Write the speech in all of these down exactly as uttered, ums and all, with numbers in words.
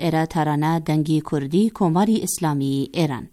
شاعر ترانه دنگی کردی کماری اسلامی ایران.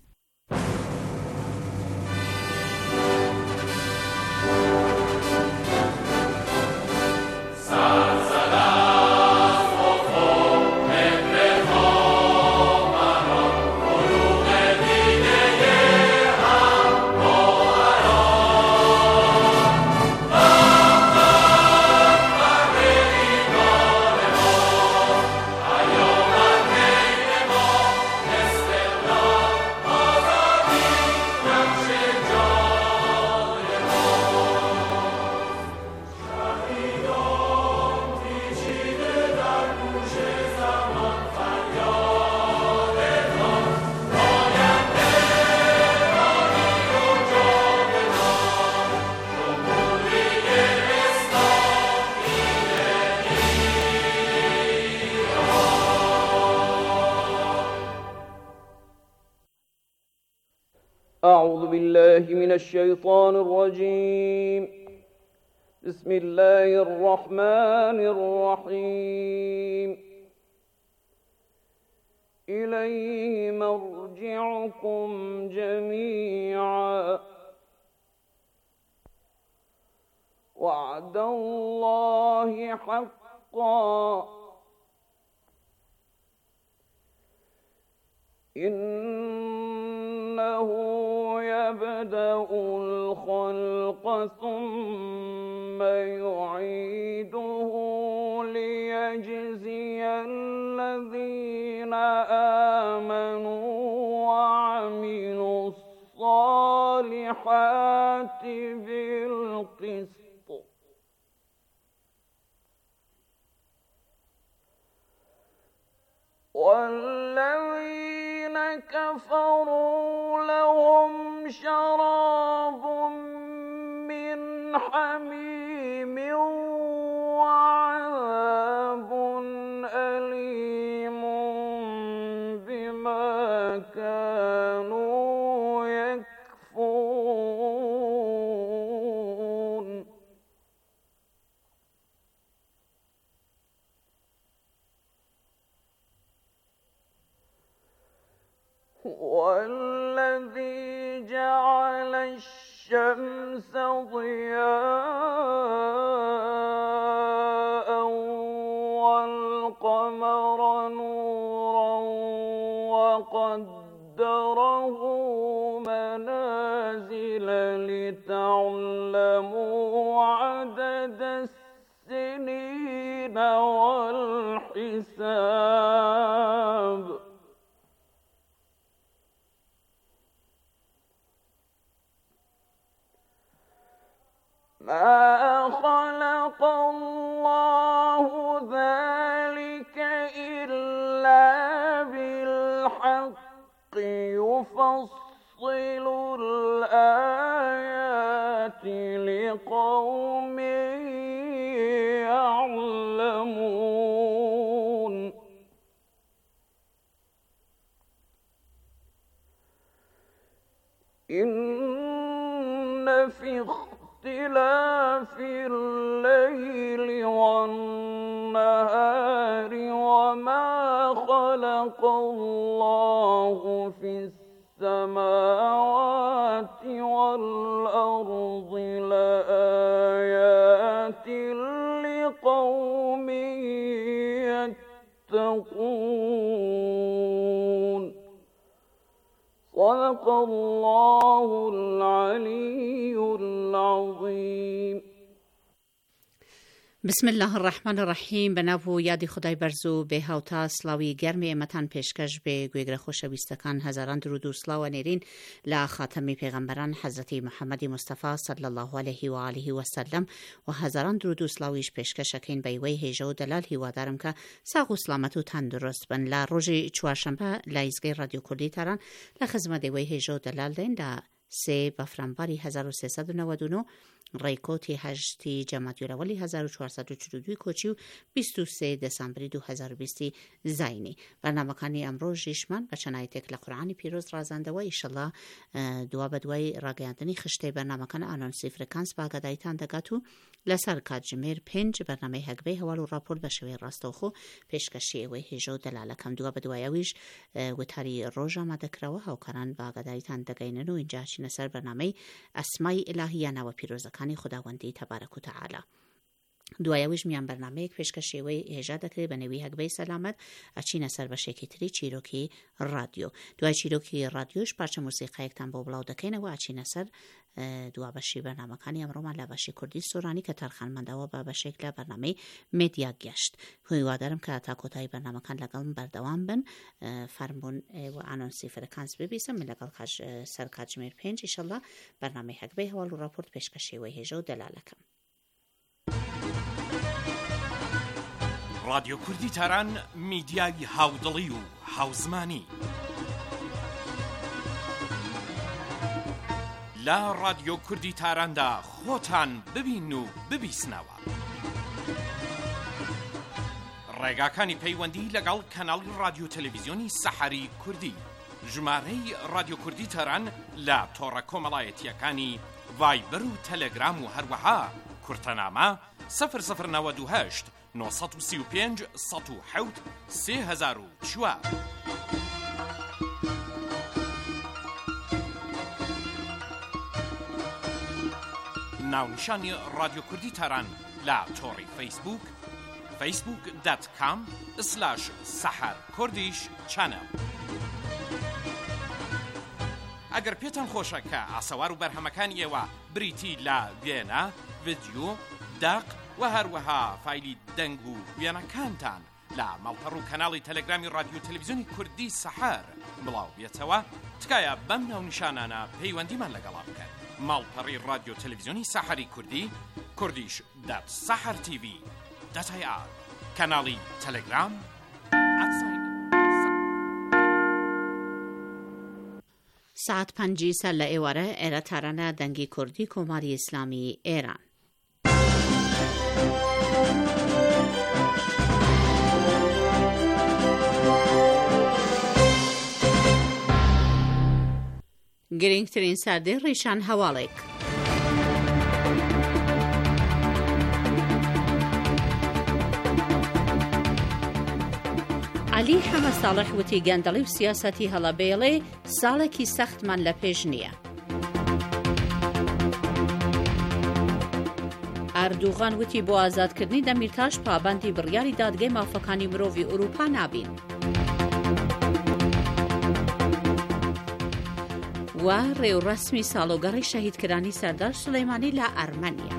أعوذ بالله من الشيطان الرجيم. بسم الله الرحمن الرحيم. إليه مرجعكم جميعا وعد الله حقا إنه يبدأ الخلق ثم يعيده ليجزي الذين آمنوا وعملوا الصالحات بالقسط والذين كفروا لهم شراب من حميم وعذاب أليم بما كانوا يكفرون. والذي جعل الشمس ضياء والقمر نورا وقدره منازل لتعلموا عدد السنين والحساب ما خلق الله ذلك إلا بالحق يفصل الآيات لقوم يعلمون. إن في اختلاف الليل والنهار وما خلق الله في السماوات والأرض لآيات لقوم يتقون. صدق الله العلي العظیم. بسم الله الرحمن الرحیم. به نام و یاد خدای برزو به هاوتا سلاوی گرمی امتان پیشکش به گویگر خوشویستکان هزاران درود و سلاو نیرین لا خاتم پیغمبران حضرت محمد مصطفی صلی الله علیه و آله و سلم و هزاران درود و سلاویش پیشکش کین به وی هجو دلال هیوادارم که ساق و سلامت و تندرست بن. لا روز چوارشنبه لایزگی رادیو کردی تران لا خدمت وی هجو دلال دین دا سه بفرانبری هزار و سیصد و نود و نه ڕێکۆتی هەژدی جەمادیولەوەلی هەزار و چوارسەد و چل و دوو کۆچی و بیست و سێ دەسامبری دوو هەزار و بیست زاینی بەرنامەکانی ئەمڕۆژیشمان بە چەنایەتێک لە قورئانی پیرۆز ڕازاندەوە ئیشەڵڵا دوا بە دوای ڕاگەیاندنی خشتەی بەرنامەکان ئانۆنسی فرکانس باگادایتان دەگات و لەسەر کاتژمێر پێنج بەرنامەی هەگبەی هەواڵ و راپۆرت بە شێوەی ڕاستەوخۆ پێشکەشی ئەوەی هێژە و دەلالەکەم دوا بە دوایەویش وتاری ڕۆژ ئامادەکراوە هاوکاران باگادایتان دەگەینن و اینجا چینە سەر بەرنامەی ئەسمای ئیلاهی ناوە پیرۆزەکانی خوداوەندی تەبارەک و تەعالی. دوایەویش میان بەرنامەیەک پێشکەشێوەی هێژا دەکرێت بە نێوی هەگبەی سەلامەت ئەچینە سەر بەشێکی تری چیرۆکی ڕادیۆ. دوای چیرۆکی ڕادیۆش پارچە موسیقایەکتان بۆ بڵاو دەکەینەوە ئەچینە سەر دوا بەشی بەرنامەکانی ئەمڕۆمان لە بەشی کوردی سۆرانی کە تەرخانمەندەوە بە بەشێک لە بەرنامەی مێدیا گەشت. هیوادارم کە تا کۆتایی بەرنامەکان لەگەڵم بەردەوام بن. فەرموون و ئانۆنسی فرکانس ببیسم من لەگەڵ سەر کاتژمێر پێنج ئیشەڵڵا بەرنامەی هەگبەی هەواڵ و راپۆرت پێشکەشێوەی هێژە و دەلالەکەم. رادیۆ کوردی تاران میدیای هاودڵی و هاوزمانی لە رادیۆ کوردی تاراندا خۆتان ببین و ببیسنەوە. ڕێگاکانی پەیوەندی لەگەڵ کەناڵی رادیۆ تەلەڤیزیۆنی سەحەری کوردی ژمارەی رادیۆ کوردی تاران لە تۆڕە کۆمەڵایەتیەکانی ڤایبەر و تەلەگرام و هەروەها کورتەنامە سەفر سەفر نەوەد و هەشت نۆ سەد و سی و پێنج سەد و حەوت سێ هەزار و چوار. ناونیشانی رادیۆ کوردی تاران لە تۆڕی فەیسبوک فەیسبوک دات کام سلاش سەحەر کوردیش چەنەڵ. ئەگەر پێتان خۆشە کە ئاسەوار و بەرهەمەکانی ئێوە بریتی لە وێنە، ڤیدیۆ، داق و هەروەها فایلی دەنگ و وێنەکانتان لە ماڵپەڕ و کەناڵی تەلەگرامی رادیۆ تەلەڤیزیۆنی کوردی سەحەر بڵاو بێتەوە، تکایە بەم ناونیشانانە پەیوەندیمان لەگەڵا بکەن. ماڵپەڕی رادیۆ تەلەڤیزیۆنی سەحەری کوردی کوردیش دات سەحەر تیڤی دەتای ئار کەناڵی تەلەگرام ساعت پەنجی سەر لە ئێوارە ئێرە تارانە دەنگی کوردی کۆماری ئیسلامی ئێران. گرنگترین سەردەی ڕیشان هەواڵێک. علی حەمە ساڵح وتی گەندەڵی و سیاسەتی هەڵەبێڵێ ساڵێکی سەختمان لە پێش نییە. ئەردوغان وتی بۆ ئازادکردنی دەمیرتاش پابەندی بڕیاری دادگای مافەکانی مرۆڤی ئوروپا نابین. و ڕێوڕەسمی ساڵۆگەڕی شەهیدکرانی سەردار سولەیمانی لە ئەرمەنیا.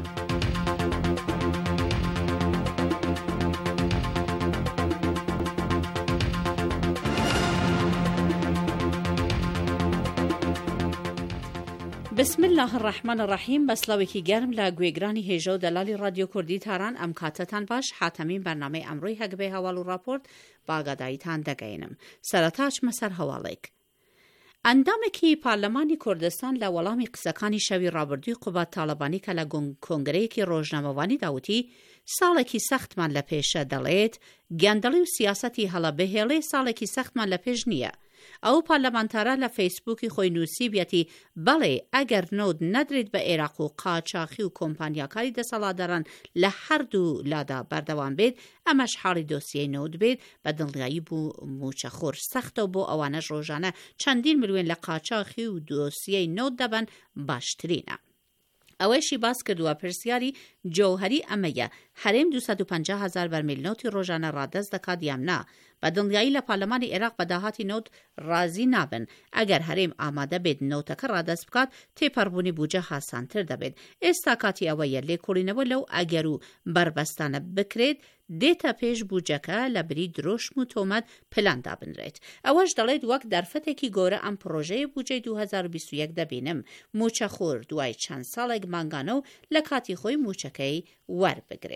بسم الله الرحمن الرحیم. بەسڵاوێکی گەرم لە گوێگرانی هێژە و دەلالی رادیۆ کوردی تاران ئەم کاتەتان باش. حاتەمین بەرنامەی ئەمڕۆی هەگبەی هەواڵ و راپۆرت باگاداییتان دەگەینم. سەرەتاش مەسەر هەواڵێک. ئەندامێکی پارلەمانی کوردستان لە وەڵامی قسەکانی شەوی ڕابردووی قوبات تاڵەبانی کە لە کۆنگرەیەکی ڕۆژنامەوانی داوتی ساڵێکی سەختمان لە پێشە دەڵێت گەندەڵی و سیاسەتی هەڵەبەهێڵێ ساڵێکی سەختمان لە پێش نییە. ئەو پارلەمانتارە لە فەیسبووکی خۆی نووسی بێتی بەڵێ ئەگەر نۆد نەدرێت بە عێراق و قاچاخی و کۆمپانیاکاری دەسەڵاتداران لە هەردوو لادا بەردەوام بێت ئەمەش حاڵی دۆسیەی نۆد بێت بە دڵنیایی بوو موچەخۆر سەختە بۆ ئەوانەش ڕۆژانە چەندین ملیۆن لە قاچاخی و دۆسیەی نۆد دەبن باشترینە. ئەوەیشی باس کردووە پرسیاری جۆهەری ئەمەیە هەرێم دووسەد و پەنجا هەزار بەرمیل نۆتی ڕۆژانە ڕادەست دەکات یان نا. بە دڵنیایی لە پارلەمانی عێراق بە داهاتی نۆت ڕازی نابن. ئەگەر هەرێم ئامادە بێت نۆتەکە ڕادەست بکات تێپەڕبوونی بوجە هاسانتر دەبێت. ئێستا کاتی ئەوەیە لێکۆڵینەوە لەو ئەگەر و بربەستانە بکرێت دێتە پێش بوجەکە لە بری درۆشم و تۆمەت پلاندا بنرێت. ئەوەش دەڵێت وەک دەرفەتێکی گۆرە ئەم پرۆژەیە بوجەی دوو هەزار و بیست و یەک دەبینم. موچەخۆر دوای چەند ساڵێک مانگانە و لە کاتی خۆی موچەکەی وەربگرێت.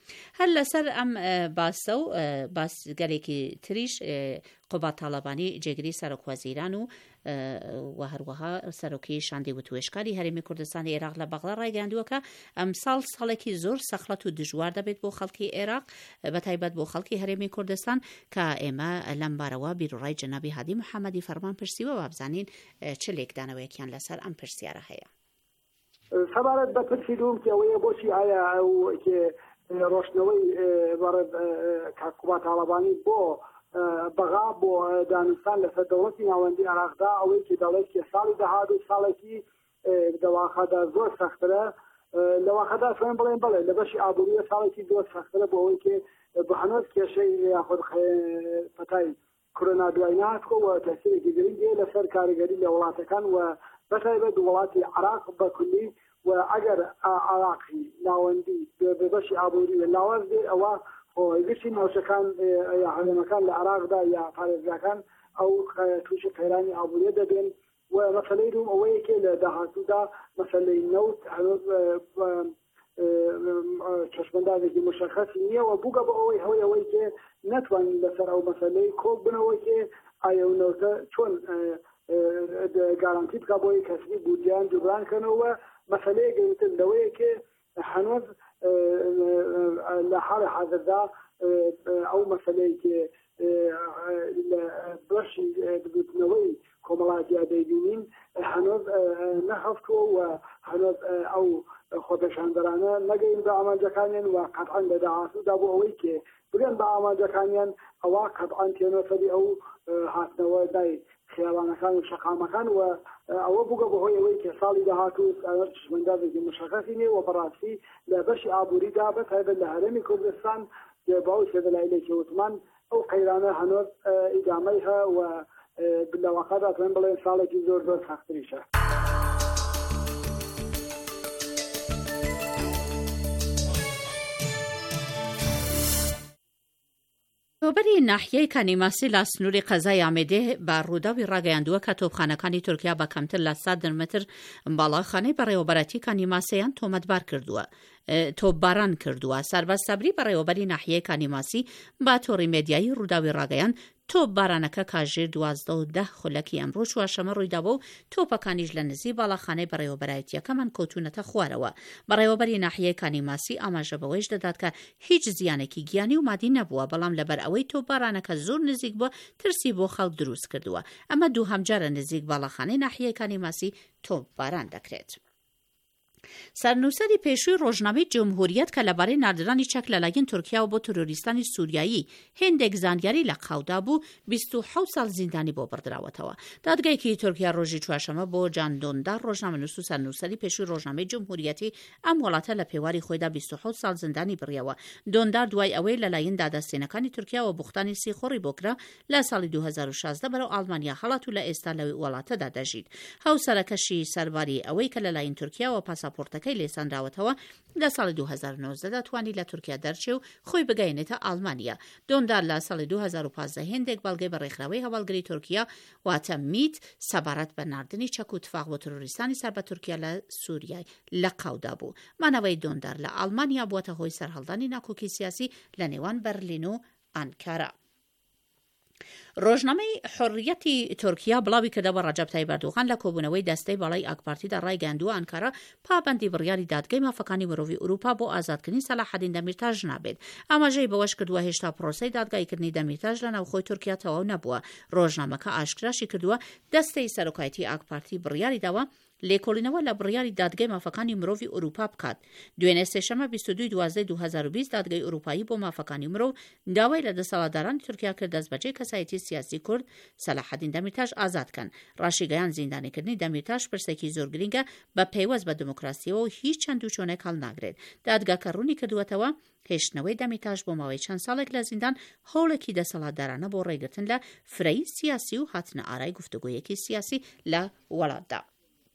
هل لسر ام باسو باس گلێکی تریش قوبا تاالبانی جێگری سەرۆک وەزیران و و هەروەها سەرۆکی شاندی و توێشکاری هەرێمی کوردستانی عێراق لە بەغڵا ڕایگەاندووە کە ئەم ساڵ ساڵێکی زۆر سەخلەت و دژوار دەبێت بۆ خەڵکی عێراق بەتایبەت بۆ خەڵکی هەرێمی کوردستان کە ئێمە لەم بارەوە بیرڕای جەنابی هادی محەممەدی فەرمان پرسیوە وابزانین چ لێکدانەوەیەکیان لەسەر ئەم پرسیارە هەیە. سەبارەت بە پرسی دوم کە ئەوەیە بۆچی ئایا ئەو ڕۆشنەوەی بەڕێ قوبا تاالبانی بۆ بەغا بۆ دانستان لەسەر دەوڵەتی ناوەندی عێراقدا ئەوەی کە دەڵێت کە ساڵی داهات و ساڵێکی دەواخەدا زۆر سەخترە لەواخەدا خوێن بڵێن بڵێ لە بەشی ئابووریە ساڵێکی زۆر سەخترە بۆ ئەوەی کە بە هەنۆز کێشەی یاخود پەتای کۆرۆنا دوای ناتکەوە تەسیرێکی گرنگی لەسەر کاریگەری لە وڵاتەکان و بەتایبەت وڵاتی عێراق بەکولی و ئەگەر عێراقی ناوەندی بەشی ئابووری لاواز بێ ئەوە گشتی ناوچەکان یا هەرێمەکان لە عێراقدا یا پارێزگاکان ئەو تووشی قەیرانی ئابووریە دەبێن و مەسەلەی دوم ئەوەیە کە لە داهاتوودا مەسەلەی نەوت چەشمەندازێکی مشخصی نییە و بووگە بە ئەوەی هەوەی ئەوەی کە نەتوانین لەسەر ئەو مەسەلەی کۆک بنەوە کە ئایا و نەوتە چۆن گارانتی بکە بۆی کەسبی بودجیان جوبرانکەنەوە مەسەلەیە گەورەتر لەوەیە کە هەنوز لە حاڵی حاضردا ئەو مەسەلەی کە بەشی دەبوتنەوەی کۆمەڵاتیا دەیبینین هەنوز نەخەفتووە و هەنوز ئەو خۆپێشاندەرانە نەگەین بە ئامانجەکانیان و قەتعەن لە داهاتوودا بۆ ئەوەی کە بگەن بە ئامانجەکانیان ئەوە قەتعەن تێنەسەری ئەو هاتنەوە دای خیاڵانەکان و شەقامەکان و ئەوە بووگە بەهۆی ئەوەی کە ساڵی داهاتوو چشمەندازێکی مشخصی نیە و بەڕاستی لە بەشی ئابووریدا بەتایبەت لە هەرێمی کوردستان باوی سێدەلایلێکی وتمان ئەو قەیرانە هەنوز ئیدامەی هە و لەواقعدا توێن بڵێن ساڵێکی زۆر زۆر سەختریشە. رهبری ناحیه کانیماسی لا سنووری قەزای ئامێدێ بە ڕووداوی ڕاگەیاندووە کە تۆپخانەکانی تورکیا بە کەمتر لە سەد متر باڵاخانەی بەڕێوەبەرەتی کانیماسییان تۆمەتبار کردووە. تۆپباران کردووە. سەرباز سەبری بەڕێوەبەری ناحیەی کانیماسی با تۆڕی مێدیایی ڕووداوی ڕاگەیان تۆپبارانەکە کاژێر دوازدە و دە خولەکی ئەمڕۆ چوارشەمە ڕوویداوە و تۆپەکانیش لە نزی باڵاخانەی بەڕێوەبەرایەتیەکەمان کەوتونەتە خوارەوە. بەڕێوەبەری ناحیەی کانیماسی ئاماژە بەوەیش دەدات کە هیچ زیانێکی گیانی و مادی نەبووە، بەڵام لەبەر ئەوەی تۆپبارانەکە زۆر نزیک بووە ترسی بۆ خەڵک دروست کردووە. ئەمە دووهەم جارە نزیک باڵاخانەی ناحیەی کانیماسی تۆپباران دەکرێت. سەرنووسەری پێشووی ڕۆژنامەی جمهوریەت کە لەبارەی ناردرانی چەک لەلایەن تورکیا و بۆ تۆرۆریستانی سووریایی هێندێک زانیاری لە قاودا بوو بیست و حەوت ساڵ زیندانی بۆ بڕدراوەتەوە. دادگایەکی تورکیا ڕۆژی چوارشەمە بۆ جان دۆندار ڕۆژنامەنووس و سەرنووسەری پێشووی ڕۆژنامەی جمهوریەتی ئەم وڵاتە لە پێواری خۆیدا بیست و حەوت ساڵ زیندانی بڕیەوە. دۆندار دوای ئەوەی لەلایەن دادەستێنەکانی تورکیا و بوختانی سیخۆڕی بۆکرا لە ساڵی دوو هەزار و شازدە بەرەو ئەڵمانیا هەڵات و لە ئێستا لەوێ وڵاتەدا دەژیت. هەوسەرەکەشی سەرباری ئەوەی کە لەلایەن تورکیا و پاساپۆرتەکەی لێسان راوەتەوە لە ساڵی دوو هەزار و نۆزدە توانی لە تورکیا دەرچێ و خۆی بگەینێتە ئەڵمانیا. دۆندار لە ساڵی دوو هەزار و پانزدە هێندێک بەڵگەی بە ڕێکخراوەی هەواڵگری تورکیا واتە میت سەبارەت بە ناردنی چەک و تفاق بۆ تۆرۆریستانی سەر بە تورکیا لە سووریای لە قاودا بوو. مانەوەی دۆندار لە ئەڵمانیا بووەتە هۆی سەرهەڵدانی ناکۆکی سیاسی لە نێوان بەرلین و ئەنکارا. ڕۆژنامەی حڕیەتی تورکیا بڵاوی کردە بە ڕەجەب تایب ئەردۆغان لە کۆبوونەوەی دەستەی باڵای ئاکپارتیدا ڕایگەاندووە ئەنکارا پابەندی بڕیاری دادگای مافەکانی مرۆڤی ئوروپا بۆ ئازادکردنی سەلاحەدین دەمیرتاژ نابێت. ئاماژەی بەوەش کردووە هێشتا پرۆسەی دادگایکردنی دەمیرتاژ لە ناوخۆی تورکیا تەواو نەبووە. ڕۆژنامەکە ئاشکراشی کردووە دەستەی سەرۆکایەتی ئاکپارتی بڕیاری داوە لێکۆڵینەوە لە بڕیاری دادگای مافەکانی مرۆڤی ئوروپا بکات. دوێنێ سێشەمە بیست و دوو دوازدەی دوو هەزار و بیست دادگای ئوروپایی بۆ مافەکانی مرۆڤ داوای لە دەسەڵاتدارانی تورکیا کرد دەستبەجێی کەسایەتی سیاسی کورد سەلاحەدین دەمیرتاژ ئازادکەن. ڕاشیگەیان زیندانیکردنی دەمیرتاژ پرسێکی زۆر گرینگە بە پەیوەست بە دموکراسیەوە و هیچ چەند و چۆنێک هەڵ ناگرێت. دادگاکە ڕوونی کردووەتەوە هێشتنەوەی دەمیرتاژ بۆ ماوەی چەند ساڵێک لە زیندان هەوڵێکی دەسەڵاتدارانە بۆ ڕێگرتن لە فرەی سیاسی و هاتنە ئارای گفتوگۆیەکی سیاسی لە وڵاتدا.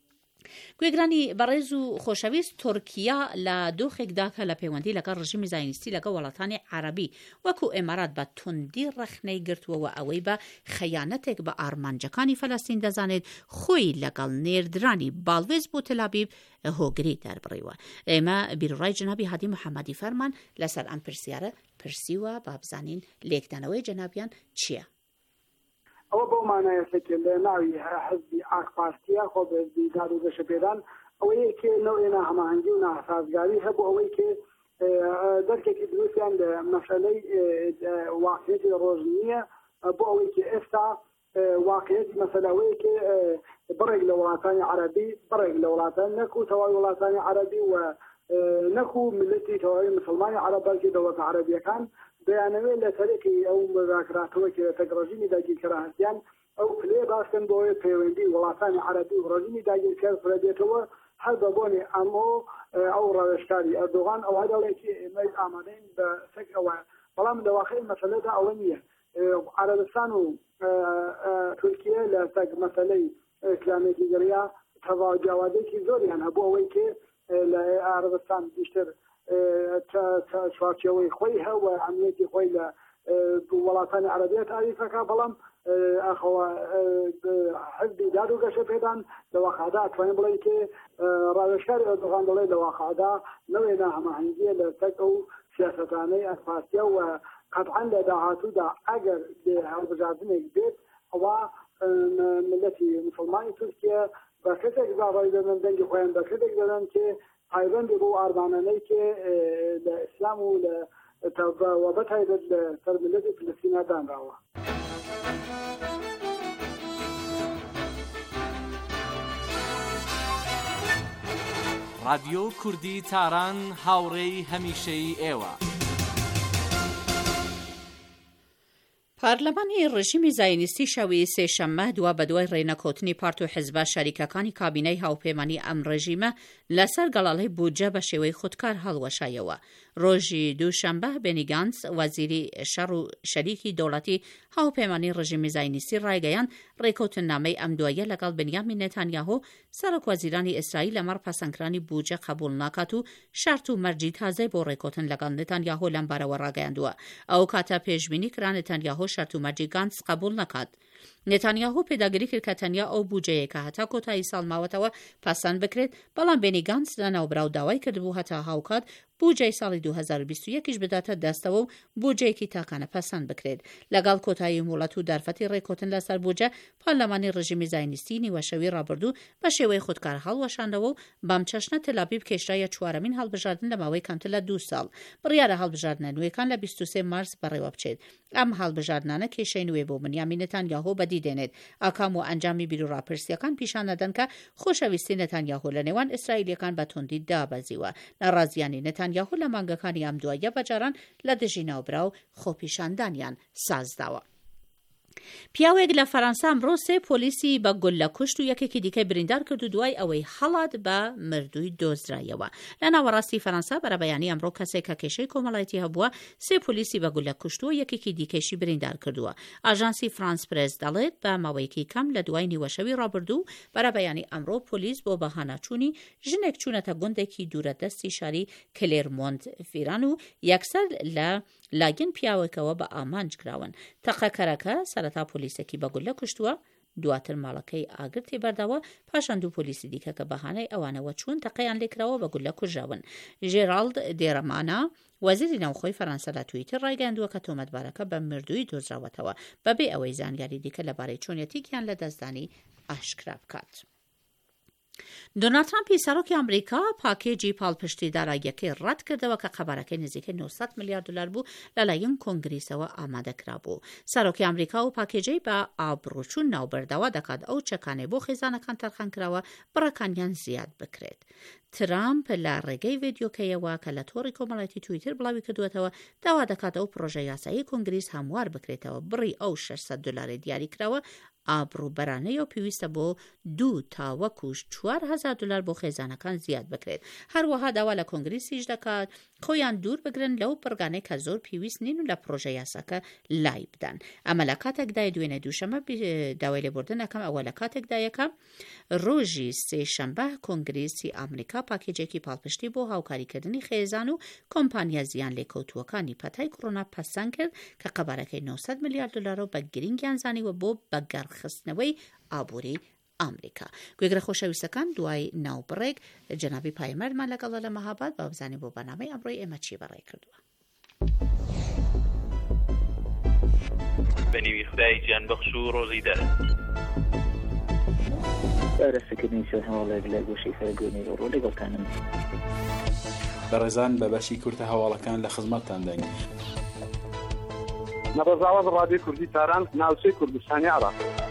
گوێگرانی بەڕێز و خۆشەویست تورکیا لە دۆخێکدا کە لە پەیوەندی لەگەڵ ڕژیمی زاینیستی لەگەڵ وڵاتانی عەرەبی وەکو ئێمارات بە توندی ڕەخنەی گرتووەوە ئەوەی بە خەیانەتێک بە ئارمانجەکانی فەلەستین دەزانێت خۆی لەگەڵ نێردرانی باڵوێز بۆ تەلابیب هۆگری دەربڕیوە. ئێمە بیرڕای جنابی هادی محەممەدی فەرمان لەسەر ئەم پرسیارە پرسیوە با بزانین لێکدانەوەی جەنابیان چییە؟ ئەوە بۆ مانایەتێکی لە ناوی حزبی ئاکپارتیە خۆ بەزبی داد و گەشەپێدان ئەوەیە کێ نەوەی ناهەماهەنگی و ناسازگاری هەبوو ئەوەی کێ دەرکێکی دروستیان لە مەسەلەی واقعیەتی ڕۆژنیە بۆ ئەوەی کە ئێستا واقعیەتی مەسەلەوەی کێ بڕێک لە وڵاتانی عەرەبی بڕێک لە وڵاتان نەکو تەواوی وڵاتانی عەرەبی و نەکو ملەتی تەواوی مسلمانی عەرەب بەڵکە دەوڵەتە عەرەبیەکان بەیانەوێت لە تەرێکی ئەو مذاکراتەوە کە تەگڕژیمی داگیرکراهەتیان ئەو پلێ باسکەن بۆی پەیوەندی وڵاتانی عەرەبی و ڕژیمی داگیرکار فرەبێتەوە هەر بە بۆنی ئەمۆ ئەو ڕاوێژکاری ئەردۆغان ئەو هەدەڵێکی ئێمە ئامادەین بە سەگ ئەوە بەڵام لە واقعی مەسەلەدا ئەوە نییە. عەرەبستان و تورکیە لە سەگ مەسەلەی کلامێتی گەڕیا تەواجیاوازێکی زۆریان هەبوو ئەوەی کێ لە عەرەبستان بیشتر چوارچێوەی خۆی هەوە ئەمنیەتی خۆی لە وڵاتانی عەرەبیە تاریفەکە بەڵام ئەخەوە حزبی داد و گەشەپێدان لە واقعدا ئەتوانین بڵێن کێ ڕاوێژکاری ئەردۆغان دەڵێ لە واقعدا نەوەی ناهەماهەنگیە لە سەگ ئەو سیاسەتانەی ئەکپارتیە و قەتعاً لە داهاتوودا ئەگەر هەڵبژاردنێک بێت ئەوە ملەتی مسلمانی تورکیە بە کەسێک ڕای دەدەن دەنگی خۆیان بە کەسێک دەدەن کێ پایبەندی بۆ ئارمانانەی کێ لە ئیسلام و لە وەبەتایبەت لە سەر ملەتی فلەستینە دانراوە. رادیۆ کوردی تاران هاوڕێی هەمیشەی ئێوە. پارلەمانی ڕژیمی زاینیستی شەوی سێشەممە دوا بە دوای ڕێنەکەوتنی پارت و حیزبە شاریکەکانی کابینەی هاوپەیمانی ئەم ڕژیمە لەسەر گەڵاڵەی بودجە بە شێوەی خودکار هەڵوەشایەوە. ڕۆژی دووشەمبە بێنی گانس وەزیری شەڕ و شەریکی دەوڵەتی هاوپەیمانی ڕژیمی زاینیستی ڕایگەیاند ڕێکەوتن نامەی ئەم دوایە لەگەڵ بنیامین نێتانیاهۆ سەرۆک وەزیرانی ئیسرائیل لەمەڕ پەسەندکرانی بودجە قبول ناکات و شەرت و مەرجی تازەی بۆ ڕێکەوتن لەگەڵ نێتانیاهۆ لەم بارەوە ڕاگەیاندووە. ئەو کاتە پێشبینی کرا نێتانیاهۆ شەرت و مەرجی گانس قبول نکات. نێتانیاهۆ پێداگیری کرد کە تەنیا ئەو بودجەیە کە هەتا کۆتایی ساڵ ماوەتەوە پەسەند بکرێت، بەڵام بێنی گانس لە ناوبراو داوای کردبوو هەتا هاوکات بودجەی ساڵی دوو هەزار و بیست و یەکیش بداتە دەستەوە و بودجەیەکی تاکانە پەسەند بکرێت. لەگەڵ کۆتایی مۆڵەت و دەرفەتی ڕێکەوتن لەسەر بودجە، پارلەمانی ڕژیمی زاینیستی نیوەشەوی ڕابردوو بە شێوەی خودکار هەڵوەشاندەوە و بەم چەشنە تەلابیب کێشرایە چوارەمین هەڵبژاردن لە ماوەی کەمتر لە دوو ساڵ. بڕیارە هەڵبژاردنە نوێیەکان لە بیست و سێ مارس بەڕێوە بچێت. ئەم هەڵبژاردنانە کێشەی نوێ بۆ بنیامین نێتانیاهۆ بەدی دێنێت. ئاکام و ئەنجامی بیرروڕاپرسیەکان پیشان دەدەن کە خۆشەویستی نێتانیاهۆ لە نێوان ئیسرائیلیەکان بە توندی دابەزیوە. ناڕازیانی نێتانیاهۆ لە مانگەکانی ئەم دوایە بەجاران لە دژی ناوبراو خۆپیشاندانیان سازداوە. پیاوێک لە فەرەنسا ئەمڕۆ سێ پۆلیسی بە گول لە کوشت و یەکێکی دیکەی بریندار کرد و دوای ئەوەی هەڵات بە مردووی دۆزرایەوە. لە ناوەڕاستی فەرەنسا بەرەبەیانی ئەمڕۆ کەسێک کە کێشەی کۆمەڵایەتی هەبووە سێ پۆلیسی بە گول لە کوشت و یەکێکی دیکەیشی بریندار کردووە. ئاژانسی فرانس پرێس دەڵێت بە ماوەیەکی کەم لە دوای نیوەشەوی ڕابردوو بەرەبەیانی ئەمڕۆ پۆلیس بۆ بەهانەچوونی ژنێک چوونەتە گوندێکی دوورەدەستی شاری کلێرمۆنت فیران و یەکسەر لە لاگەن پیاوێکەوە بە ئامانج کراون. تەقەکەرەکە سەرەتا پۆلیسێکی بە گولە کوشتووە، دواتر ماڵەکەی ئاگرتی بەرداوە، پاشان دوو پۆلیسی دیکە کە بەهانەی ئەوانەوە چوون تەقەیان لێکراوە بە گولە کوژراون. ژێرالد دێرەمانە وەزیری ناوخۆی فەرەنسا لە تویتر ڕایگەیاندووە کە تۆمەتبارەکە بە مردووی دۆزراوەتەوە بەبێ ئەوەی زانیاری دیکە لەبارەی چۆنیەتیکیان لە دەستدانی ئاشکرا بکات. دۆنالد ترامپی سەرۆکی ئەمریکا پاکێجی پاڵپشتی داراییەکەی ڕەت کردەوە کە قەبارەکەی نزیکەی نۆ سەد ملیارد دلار بوو لەلایەن کۆنگرێسەوە ئامادەکرا بوو. سەرۆکی ئەمریکا و پاکێجەی بە ئابڕوچوون ناوبەردەوە دەکات ئەو چەکانەی بۆ خێزانەکان تەرخان کراوە بڕەکانیان زیاد بکرێت. ترامپ لە ڕێگەی ڤیدیۆکەیەوە کە لە تۆڕی کۆمەڵایەتی تویتر بڵاوی کردوێتەوە داوا دەکات ئەو پرۆژە یاسایی کۆنگرێس هەموار بکرێتەوە. بڕی ئەو شەشسەد دلاری دیاری کراوە ئابڕوبەرانەی و پێویستە بۆ دوو تا وەکوش چوار هەزار دلار بۆ خێزانەکان زیاد بکرێت. هەروەها داوا لە کۆنگرێسیش دەکات خۆیان دوور بگرن لەو پڕگانەی کە زۆر پێویست نین و لە پرۆژە یاساکە لای بدەن. ئەمە لە کاتێکدای دوێنێ دووشەمە داوای لێبوردنەکەم ئەوە لە کاتێکدایەکە ڕۆژی سێشەمبە کۆنگرێسی ئامریکا پاکێجێکی پاڵپشتی بۆ هاوکاریکردنی خێزان و کۆمپانیا زیان لێکەوتووەکانی پەتای کۆڕۆنا پەسەند کرد کە قەبارەکەی نۆ سەد ملیارد دلار بە گرنگیان زانیوە بۆ بەگەڕخستنەوەی ئابووری ئامریکا. گوێگرە خۆشەویستەکان دوای ناوبڕێک جەنابی پایمەردمان لەگەڵە لە مەهاباد با بزانین بۆ بەنامەی ئەمڕۆی ئێمە چی بەڕێ کردووە. بەنیوی خدای گیان بەخش و ڕۆزی دەر بارەسەکردنی سەر هەواڵێک لە گۆشەی فەرگۆنی ڕۆ لەگەڵتانم بەڕێزان بە بەشی کورتە هەواڵەکان لە خزمەتتان دەنگ. نەڕۆژاوەز ڕادیۆ کوردی تاران ناوچەی کوردستانی عێراق.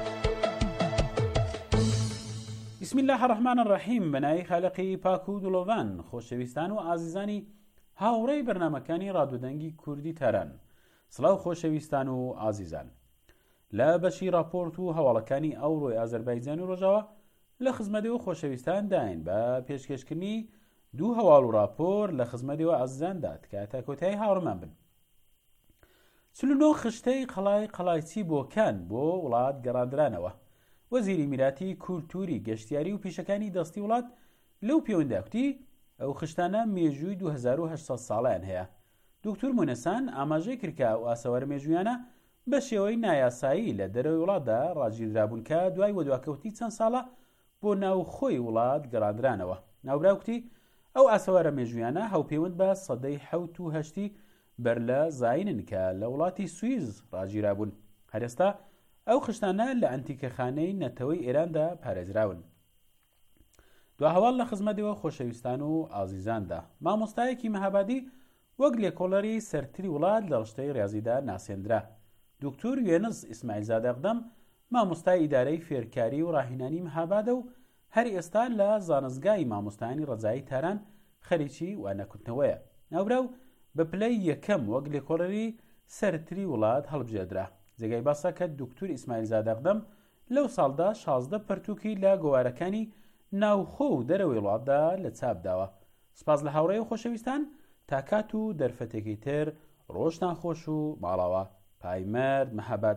بسم الله الرحمن الرحیم. بەناوی خالقی پاک و دڵۆڤان خۆشەویستان و ئازیزانی هاوڕێی بەرنامەکانی ڕادیۆدەنگی کوردی تاران، سڵاو خۆشەویستان و ئازیزان. لە بەشی راپۆرت و هەواڵەکانی ئەوڕۆی ئازەربایجان و ڕۆژاوە لە خزمەتەوە خۆشەویستان داین بە پێشکەشکردنی دوو هەواڵ و راپۆر لە خزمەتەوە ئازیزاندات کە تا کۆتایی هاوڕێمان بن. چلونۆ خشتەی قەڵای قەڵایچی بۆکان بۆ وڵات گەڕاندرانەوە. وەزیری میراتی کولتوری گەشتیاری و پیشەکانی دەستی وڵات لەو پەیوەندیاکوتی ئەو خشتانە مێژووی دوو هەزار و هەشت سەد ساڵیان هەیە. دکتۆر مونەسان ئاماژەی کردکە و ئاسەوارە مێژوویانە بە شێوەی نایاسایی لە دەرەوەی وڵاتدا ڕاگیردرابوون کە دوای وەدواکەوتی چەند ساڵە بۆ ناوخۆی وڵات گەڕاندرانەوە. ناوراوکتی ئەو ئاسەوارە مێژوویانە هەوپەیوەند بە سەدەی حەوت و هەشتی بەر لە زاینن کە لە وڵاتی سوئیز ڕاگیرابوون. هەرێستا ئەو خشتانە لە ئەنتیکەخانەی نەتەوەی ئێراندا پارێزراون. دو هەواڵ لە خزمەتەوە خۆشەویستان و ئازیزاندا. مامۆستایەکی مەهابادی وەک لێکۆڵەری سەرتری وڵات لە ڕشتەی ڕیاضیدا ناسێندرا. دکتۆر یوێنس ئیسماعیلزادە ئەقدەم مامۆستای ئیدارەی فێرکاری و ڕاهێنانی مەهابادە و هەر ئێستا لە زانستگای مامۆستایانی ڕەجایی تاران خەریکی وانەکوتنەوەیە. ناوراو بە پلەی یەکەم وەک لێکۆڵەری سەرتری وڵات هەڵبژێدرا. جێگای باسە کە دکتۆر ئیسماعیلزادە ئەقدەم لەو ساڵدا شازدە پەرتووکی لە گۆوارەکانی ناوخۆ و دەرەوەی وڵاتدا لە چاپ داوە. سپاس لە هاوڕێی و خۆشەویستان، تا کات و دەرفەتێکی تر ڕۆژتان خۆش و ماڵەوە. پایمەرد مەهاباد.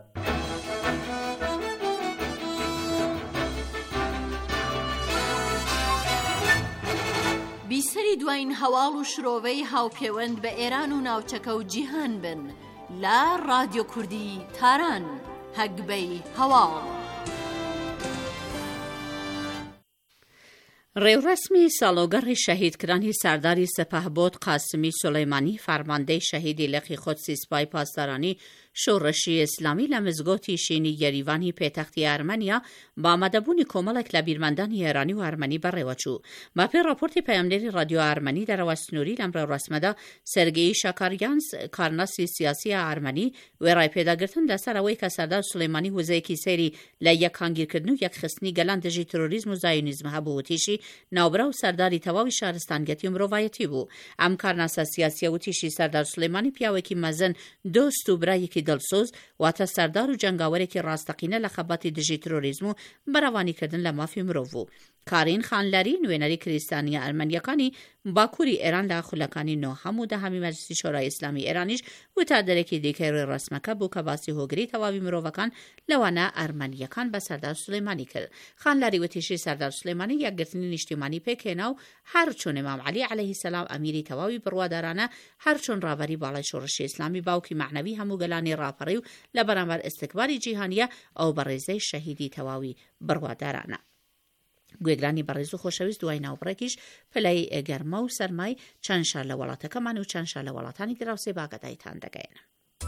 بیسەری دوایین هەواڵ و شرۆڤەی هاوپەیوەند بە ئێران و ناوچەکە و جیهان بن لە ڕادیۆ کوردی تاران. هەگبەی هەواڵ. ڕێوڕەسمی ساڵۆگەڕی شەهیدکرانی سەرداری سەپاهبۆت قاسمی سولەیمانی فەرماندەی شەهیدی لەخی خۆدسی سپای پاسدارانی شۆڕەشی ئیسلامی لە مزگەوتی شینی یەریڤانی پێتەختی ئارمەنیا با ئامادەبوونی کۆمەڵێک لە بیرمەندانی ئێرانی و ئارمەنی بەڕێوەچوو. باپێی راپۆرتی پەیامدەری ڕادیۆ ئارمەنی دەرەوە سنووری لەم ڕێوڕەسمەدا سەرگەیی شاکاریانس کارنەسی سیاسی ئارمەنی وێڕای پێداگرتن لەسەر ئەوەی کە سەردار سولەیمانی وزەیەکی سەیری لە یەکانگیرکردن و یەکخستنی گەلان دژی تۆرۆریزم و زایۆنیزم هەبوو وتیشی ناوبرا و سەرداری تەواوی شارستانگەتی و مرۆڤایەتی بوو. ئەم کارناسە سیاسیە وتیشی سەردار سولەیمانی پیاوێکی مەزن، دۆست و برایەکی دڵسۆز، واتە سەردار و جەنگاوەرێکی ڕاستەقینە لە خەباتی دژی تۆرۆریزم و بەڕەوانیکردن لە مافی مرۆڤ بوو. کارین خانلاری نوێنەری کریستانی ئەرمەنیەکانی باکووری ئێران لە خولەکانی نۆهەم و دەهەمی مەجلیسی شۆرای ئیسلامی ئێرانیش وتادەرێکی دیکەی ڕێڕەسمەکە بوو کە باسی هۆگری تەواوی مرۆڤەکان لەوانە ئەرمەنیەکان بە سەردار سولەیمانی کرد. خانلاری وتیشی سەردار سولەیمانی یەکگرتنی نیشتیمانی پێکهێنا و هەر چۆن ئیمام عەلی عەلەیهی سەلام ئەمیری تەواوی بڕوادارانە، هەر چۆن ڕابەری باڵای شۆڕشی ئیسلامی باوکی معنەوی هەموو گەلانی ڕاپەڕی و لە بەرامبەر ئستیکباری جیهانیە ئەو بەڕێزەی شەهیدی تەواوی بڕوادارانە. گوێگرانی بەڕێز و خۆشەویست، دوای ناوبڕێکیش پلەی گەرمە و سەرمای چەند شار لە وڵاتەکەمان و چەند شار لە وڵاتانی دراوسێ باگەدایتان دەگەێنە.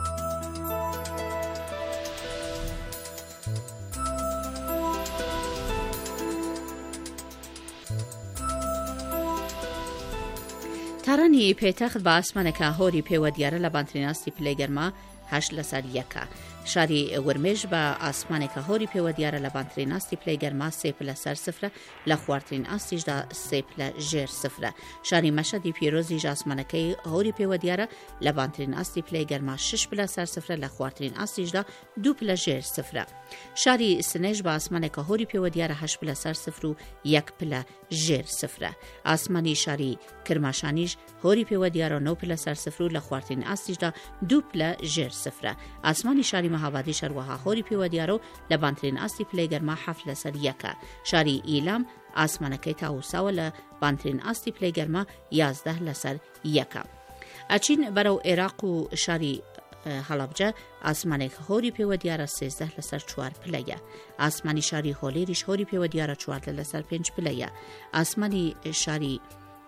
تارانی پێتەخت بە ئاسمانەکە هۆری پێوە دیارە لە بانتریناستی پلەی گەرمە هەشت لەسەر یەکە. شاری ورمێژ بە ئاسمانێکە هۆری پێوە دیارە لە بانترین ئاستی پلەی گەرما سێ پلە سەر سفرە لە خواردترین ئاستیشدا سێ پلە ژێر سفرە. شاری مەشەدی پیرۆزیش ئاسمانەکەی هۆری پێوە دیارە لە بانترین ئاستی پلەی گەرما شش پلە سەر سفرە لە خواردترین ئاستیشدا دوو پلە ژێر سفرە. شاری سنەیش بە ئاسمانێکە هۆری پێوە دیارە هەشت پلە سەر سفر و یەک پلە ژێر سفرە. ئاسمانی شاری کرماشانیش هۆری پێوە دیارە نۆ پلە سەر سفر و لە خواردترین ئاستیشدا دوو پلە ژێر سفرە. ئاسمانی شاری مەهابادی شەروەها هۆری پێوە دیارە و لە بانترین ئاستی پلەی گەرما حەفت لەسەر یەکە. شاری ئیلام ئاسمانەکەی تاوساوە لە بانترین ئاستی پلەی گەرما یازدە لەسەر یەکە. ئەچین بەرەو عێراق و شاری هەڵەبجە ئاسمانێک هۆری پێوە دیارە سێزدە لەسەر چوار پلەیە. ئاسمانی شاری هۆلێریش هۆری پێوە دیارە چواردە لەسەر پێنج پلەیە. ئاسمانی شاری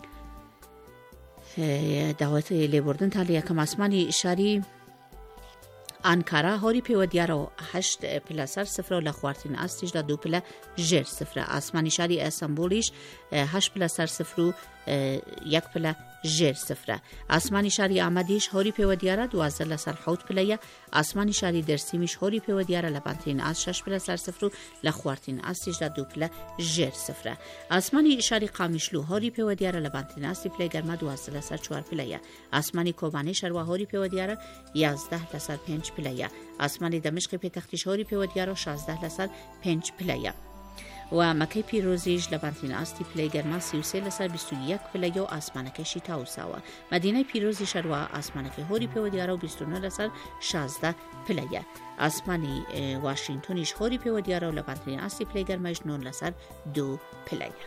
داوەتی لێبوردن تا لە یەکەم ئاسمانی شاری ئانکارا هۆری پێوە دیارە و هەشت پلە سەر سفرە و لە خواردترین ئاستیشدا دوو پلە ژێر سفرە. ئاسمانی شاری ئەسەمبولیش هەشت پلە سەر سفر و یەک پلە ژێر سفرە. ئاسمانی شاری ئامەدیش هۆری پێوە دیارە دوازدە لەسەر حەوت پلەیە. ئاسمانی شاری دەرسیمیش هۆری پێوە دیارە لە بانترین ئاست شەش پلە سەر سفر و لە خواردترین ئاستیشدا دوو پلە ژێر سفرە. ئاسمانی شاری قامیشلو هۆری پێوە دیارە لە بانترین ئاستی پلەی گەرما دوازدە لەسەر چوار پلەیە. ئاسمانی کۆبانەی شەروە هۆری پێوە دیارە یازدە لەسەر پێنج پلەیە. ئاسمانی دەمشقی پێتەختیش هۆری پێوە دیارە شازدە لەسەر پێنج پلەیە. و مەکەی پیرۆزیش لە بانترین ئاستی پلەی گەرما سی و سێ لەسەر بیست و یەک پلەیە و ئاسمانەکەشی تاوساوە. مەدینەی پیرۆزی شەروە ئاسمانەکەی هۆری پێوە دیارە و بیست و نۆ لەسەر شازدە پلەیە. ئاسمانی واشنگتۆنیش هۆری پێوە دیارە و لە بانترین ئاستی پلەی گەرمایش نۆ لەسەر دوو پلەیە.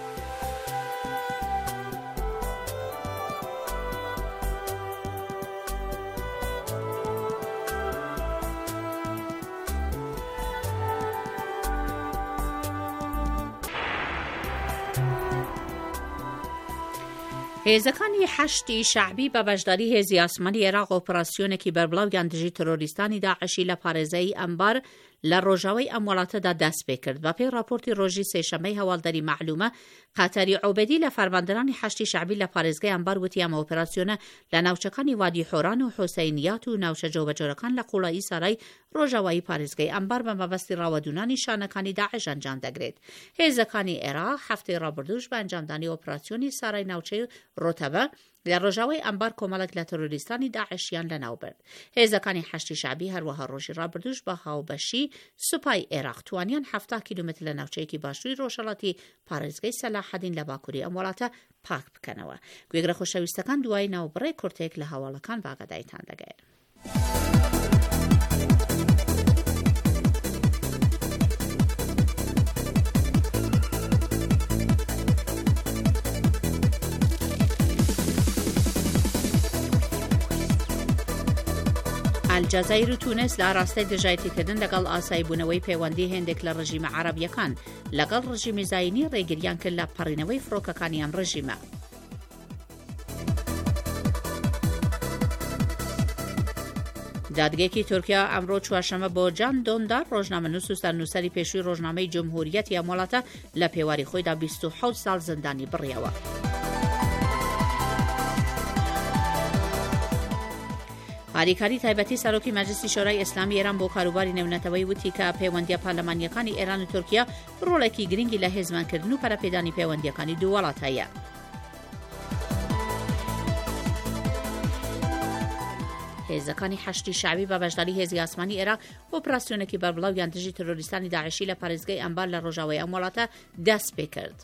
هێزەکانی حەشتی شەعبی بە بەشداری هێزی ئاسمانی عێراق ئۆپراسیۆنێکی بەربڵاویان دژی تۆرۆریستانی داعشی لە پارێزایی ئەمبار لە ڕۆژاوی ئەم وڵاتەدا دەست پێ کرد. بە پێی راپۆرتی ڕۆژی سێشەمەی هەواڵدەری معلومە قەتەری عوبەدی لە فەرماندەرانی حەشتی شەعبی لە پارێزگای ئەمبار وتی ئەم ئۆپراسیۆنە لە ناوچەکانی وادی حۆران و حوسەینیات و ناوچە جۆبەجۆرەکان لە قوڵایی سارای ڕۆژاوایی پارێزگای ئەمبار بە مەبەستی ڕاوەدونانی شانەکانی داعش ئەنجام دەگرێت. هێزەکانی عێراق هەفتەی ڕابردووش بە ئەنجامدانی ئۆپراسیۆنی سارای ناوچەی ڕۆتەبە لە ڕۆژاوی ئەمبار کۆمەڵێک لە تۆرۆریستانی داعشیان لەناوبرد. هێزەکانی حەشتی شەعبی هەروەها ڕۆژی ڕابردووش بە هاوبەشی سوپای عێراق توانیان هەفتە کیلومتر لە ناوچەیەکی باشووری ڕۆژهەڵاتی پارێزگای سەلاحەدین لە باکووری ئەم وڵاتە پاک بکەنەوە. گوێگرە خۆشەویستەکان دوای ناوبڕێ کورتێک لە هەواڵەکان باگەدایتان دەگەێن. الجەزایر و تونس لە ئاراستەی دژایەتیکردن لەگەڵ ئاساییبوونەوەی پەیوەندی هێندێک لە ڕژیمە عەرەبیەکان لەگەڵ ڕژیمی زاینی ڕێگریان کرد لە پەڕینەوەی فڕۆکەکانی ئەم ڕژیمە. دادگەیەکی تورکیا ئەمڕۆ چوارشەمە بۆ جان دۆندار ڕۆژنامەنووس و سەرنووسەری پێشووی ڕۆژنامەی جمهوریەتی ئەم وڵاتە لە پێواری خۆیدا بیست و حەوت ساڵ زندانی بڕیەوە. هاریکاری تایبەتی سەرۆکی مەجلیسی شۆرای ئیسلامی ئێران بۆ کاروباری نێونەتەوەی وتی کە پەیوەندیە پارلەمانیەکانی ئێران و تورکیا ڕۆڵێکی گرنگی لە هێزمانکردن و پەرەپێدانی پەیوەندیەکانی دوو وڵات هەیە. هێزەکانی حەشتی شەعبی بە بەشداری هێزی ئاسمانی عێراق ئۆپراسیۆنێکی بەربڵاویان دژی تۆرۆریستانی داعشی لە پارێزگای ئەمبار لە ڕۆژاوای ئەم وڵاتە دەست پێ کرد.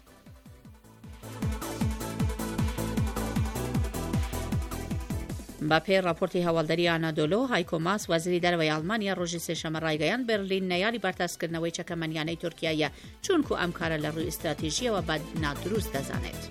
با پێی راپۆرتی هەواڵدەری ئانادۆلۆ هایکۆماس وەزیری دەرەوەی ئەڵمانیا ڕۆژی سێشەمە ڕایگەیاند بەرلین نەیاری بەردەستکردنەوەی چەکەمەنیانەی تورکیایە چونکو ئەم کارە لە ڕووی ئستراتیژیەوە بە نادروست دەزانێت.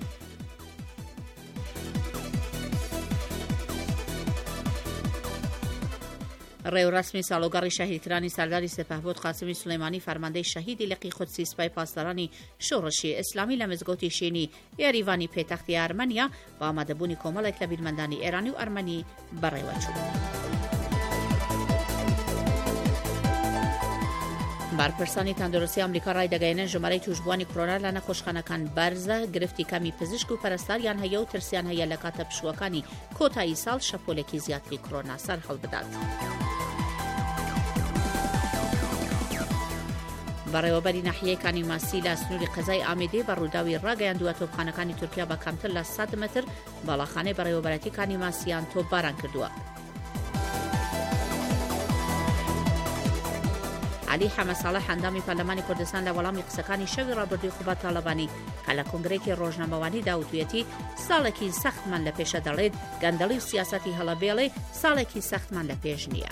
ڕێوڕسمی ساڵۆگەڕی شەهیدکرانی سەرداری سپەهبوت قاسمی سولەیمانی فەرماندەی شەهیدی لقی قودسی سوپای پاسدارانی شۆڕشی ئیسلامی لە مزگەوتی شینی یاریڤانی پێتەختی ئارمەنیا بە ئامادەبوونی کۆمەڵێک لە بیرمەندانی ئێرانی و ئەرمەنی بەڕێوەچوو. بارپرسانی تەندروستی ئەمریکا ڕای دەگەێنن ژمارەی توشبوانی کۆرۆنا لە نەخۆشخانەکان بەرزە، گرفتی کەمی پزیشک و پەرستاریان هەیە و ترسیان هەیە لە کاتە پشووەکانی کۆتایی ساڵ شەپۆلێکی زیاتری کۆرۆنا سەر هەڵبدات. بەڕێوەبەری ناحیەکانی ماسی لە سنووری قەزای ئامێدێ بە ڕووداوی ڕاگەیاندووە تۆپخانەکانی تورکیا بە کەمتر لە سەد متر باڵاخانەی بەڕێوەبەرەتیەکانی ماسییان تۆپباران کردووە. علی حەمەساڵح هەندامی پەرلەمانی کوردستان لە وەڵامی قسەکانی شەوی ڕابردووی خوبات تاالبانی کە لە کۆنگرێکی ڕۆژنامەوانی داوتویەتی ساڵێکی سەختمان لە پێشە دەڵێت گەندەڵی و سیاسەتی هەڵەبێڵێ ساڵێکی سەختمان لە پێش نییە.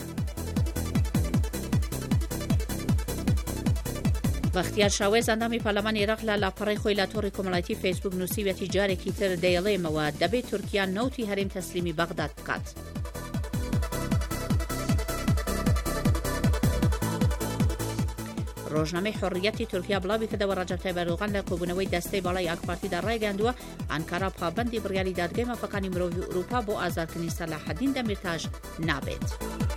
بەختیار شاوێز ئەندامی پەرلەمانی عێراق لە لاپەڕەی خۆی لە تۆڕی کۆمەڵایەتی فەیسبوک نووسیوێتی جارێکی تر دەیڵێمەوە دەبێت تورکیا نەوتی هەرێم تەسلیمی بەغداد بکات. ڕۆژنامەی حڕیەتی تورکیا بڵاوی کردەوە ڕەجەب تایب ئەردۆغان لە کۆبوونەوەی دەستەی باڵای ئاکپارتیدا ڕایگەاندووە ئەنکارا پابەندی بڕیاری دادگای مافەکانی مرۆڤی ئوروپا بۆ ئازادکردنی سەلاحەدین دەمیرتاژ نابێت.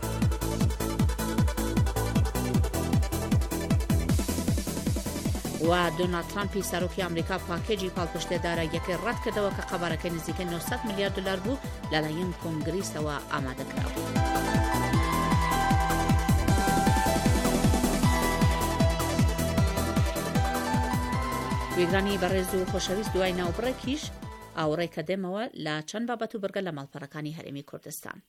و دۆنالد ترامپی سەرۆکی ئەمریکا پاکێجی پاڵپشتێدارە یەکەی ڕەت کردەوە کە قەبارەکەی نزیکەی نۆسەد میلیارد دلار بوو لەلایەن کۆنگرێسەوە ئامادەکرابوو. گوێگرانی بەڕێز و خۆشەویست دوای ناوبڕێکیش ئاوڕێکە دێمەوە لە چەند بابەت و بەرگە لە ماڵپەڕەکانی هەرێمی کوردستان.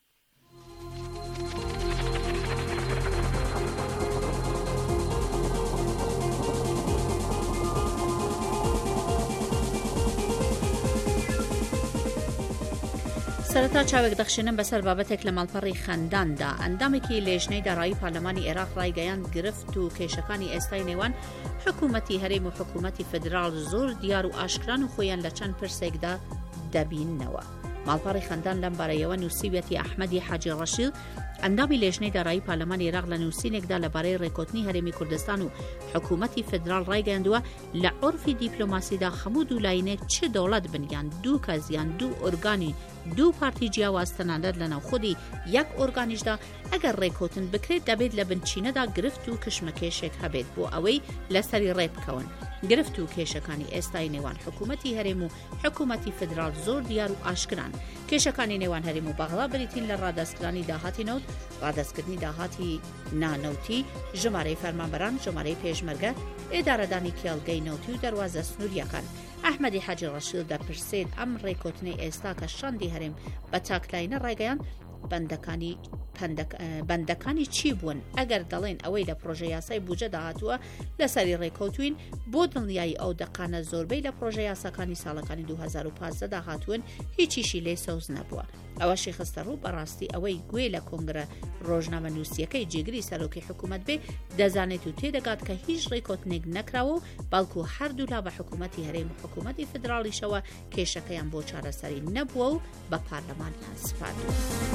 سەرەتا چاوێک دەخشێنم بەسەر بابەتێک لە ماڵپەڕی خەنداندا. ئەندامێکی لێژنەی دارایی پارلەمانی عێراق ڕایگەیاند گرفت و کێشەکانی ئێستای نێوان حکوومەتی هەرێم و حکوومەتی فدرال زۆر دیار و ئاشکران و خۆیان لە چەند پرسێکدا دەبینەوە. ماڵپەڕی خەندان لەم بارەیەوە نووسیوێتی ئەحمەدی حاجی ڕەشید ئەندامی لێژنەی دارایی پارلەمانی عێراق لە نووسینێکدا لەبارەی ڕێکۆتنی هەرێمی کوردستان و حکوومەتی فدرال ڕایگەیاندووە لە عورفی دیپلۆماسیدا هەموو دوو لاینێک چ دەوڵەت بنیان دوو کەزیان دوو ئۆرگانی دوو پارتی جیاواز تەنانەت لە ناوخۆدی یەک ئۆرگانیشدا ئەگەر ڕێکۆتن بکرێت دەبێت لە بنچینەدا گرفت و کشمەکێشێک هەبێت بۆ ئەوەی لەسەری ڕێ بکەون. گرفت و کێشەکانی ئێستای نێوان حکوومەتی هەرێم و حکوومەتی فدرال زۆر دیار و ئاشکران. کێشەکانی نێوان هەرێم و بەغڵا بریتین لە ڕادستکردنی داهاتی نەوت، ڕادستکردنی داهاتی نانەوتی، ژمارەی فەرمانبەران، ژمارەی پێشمەرگە، ئێدارەدانی کێڵگەی نەوتی و دەواازە سنووریەکان. ئەحمەدی حاجی ڕەشید دەپرسێت ئەم ڕێکۆتنەی ئێستا کە شاندی هەرێم بە چاکلاینە ڕایگەیان بەندەکانی بەندەکانی چی بوون ئەگەر دەڵێن ئەوەی لە پرۆژە یاسای بوجە داهاتووە لەسەری ڕێکەوتوین بۆ دڵنیایی ئەو دەقانە زۆربەی لە پرۆژە یاساکانی ساڵەکانی دوو هەزار و پانزدە داهاتوون هیچیشی لێ سەوز نەبووە. ئەوەشی خستە ڕوو بەڕاستی ئەوەی گوێ لە کۆنگرە ڕۆژنامە نووسیەکەی جێگری سەرۆکی حکوومەت بێ دەزانێت و تێدەگات کە هیچ ڕێکۆتنێک نەکراوە و بەڵکو هەردوو لا بە حکوومەتی هەرێم و حکوومەتی فدرالیشەوە کێشەکەیان بۆ چارەسەری نەبووە و بە پارلەمانیان سپاردووە.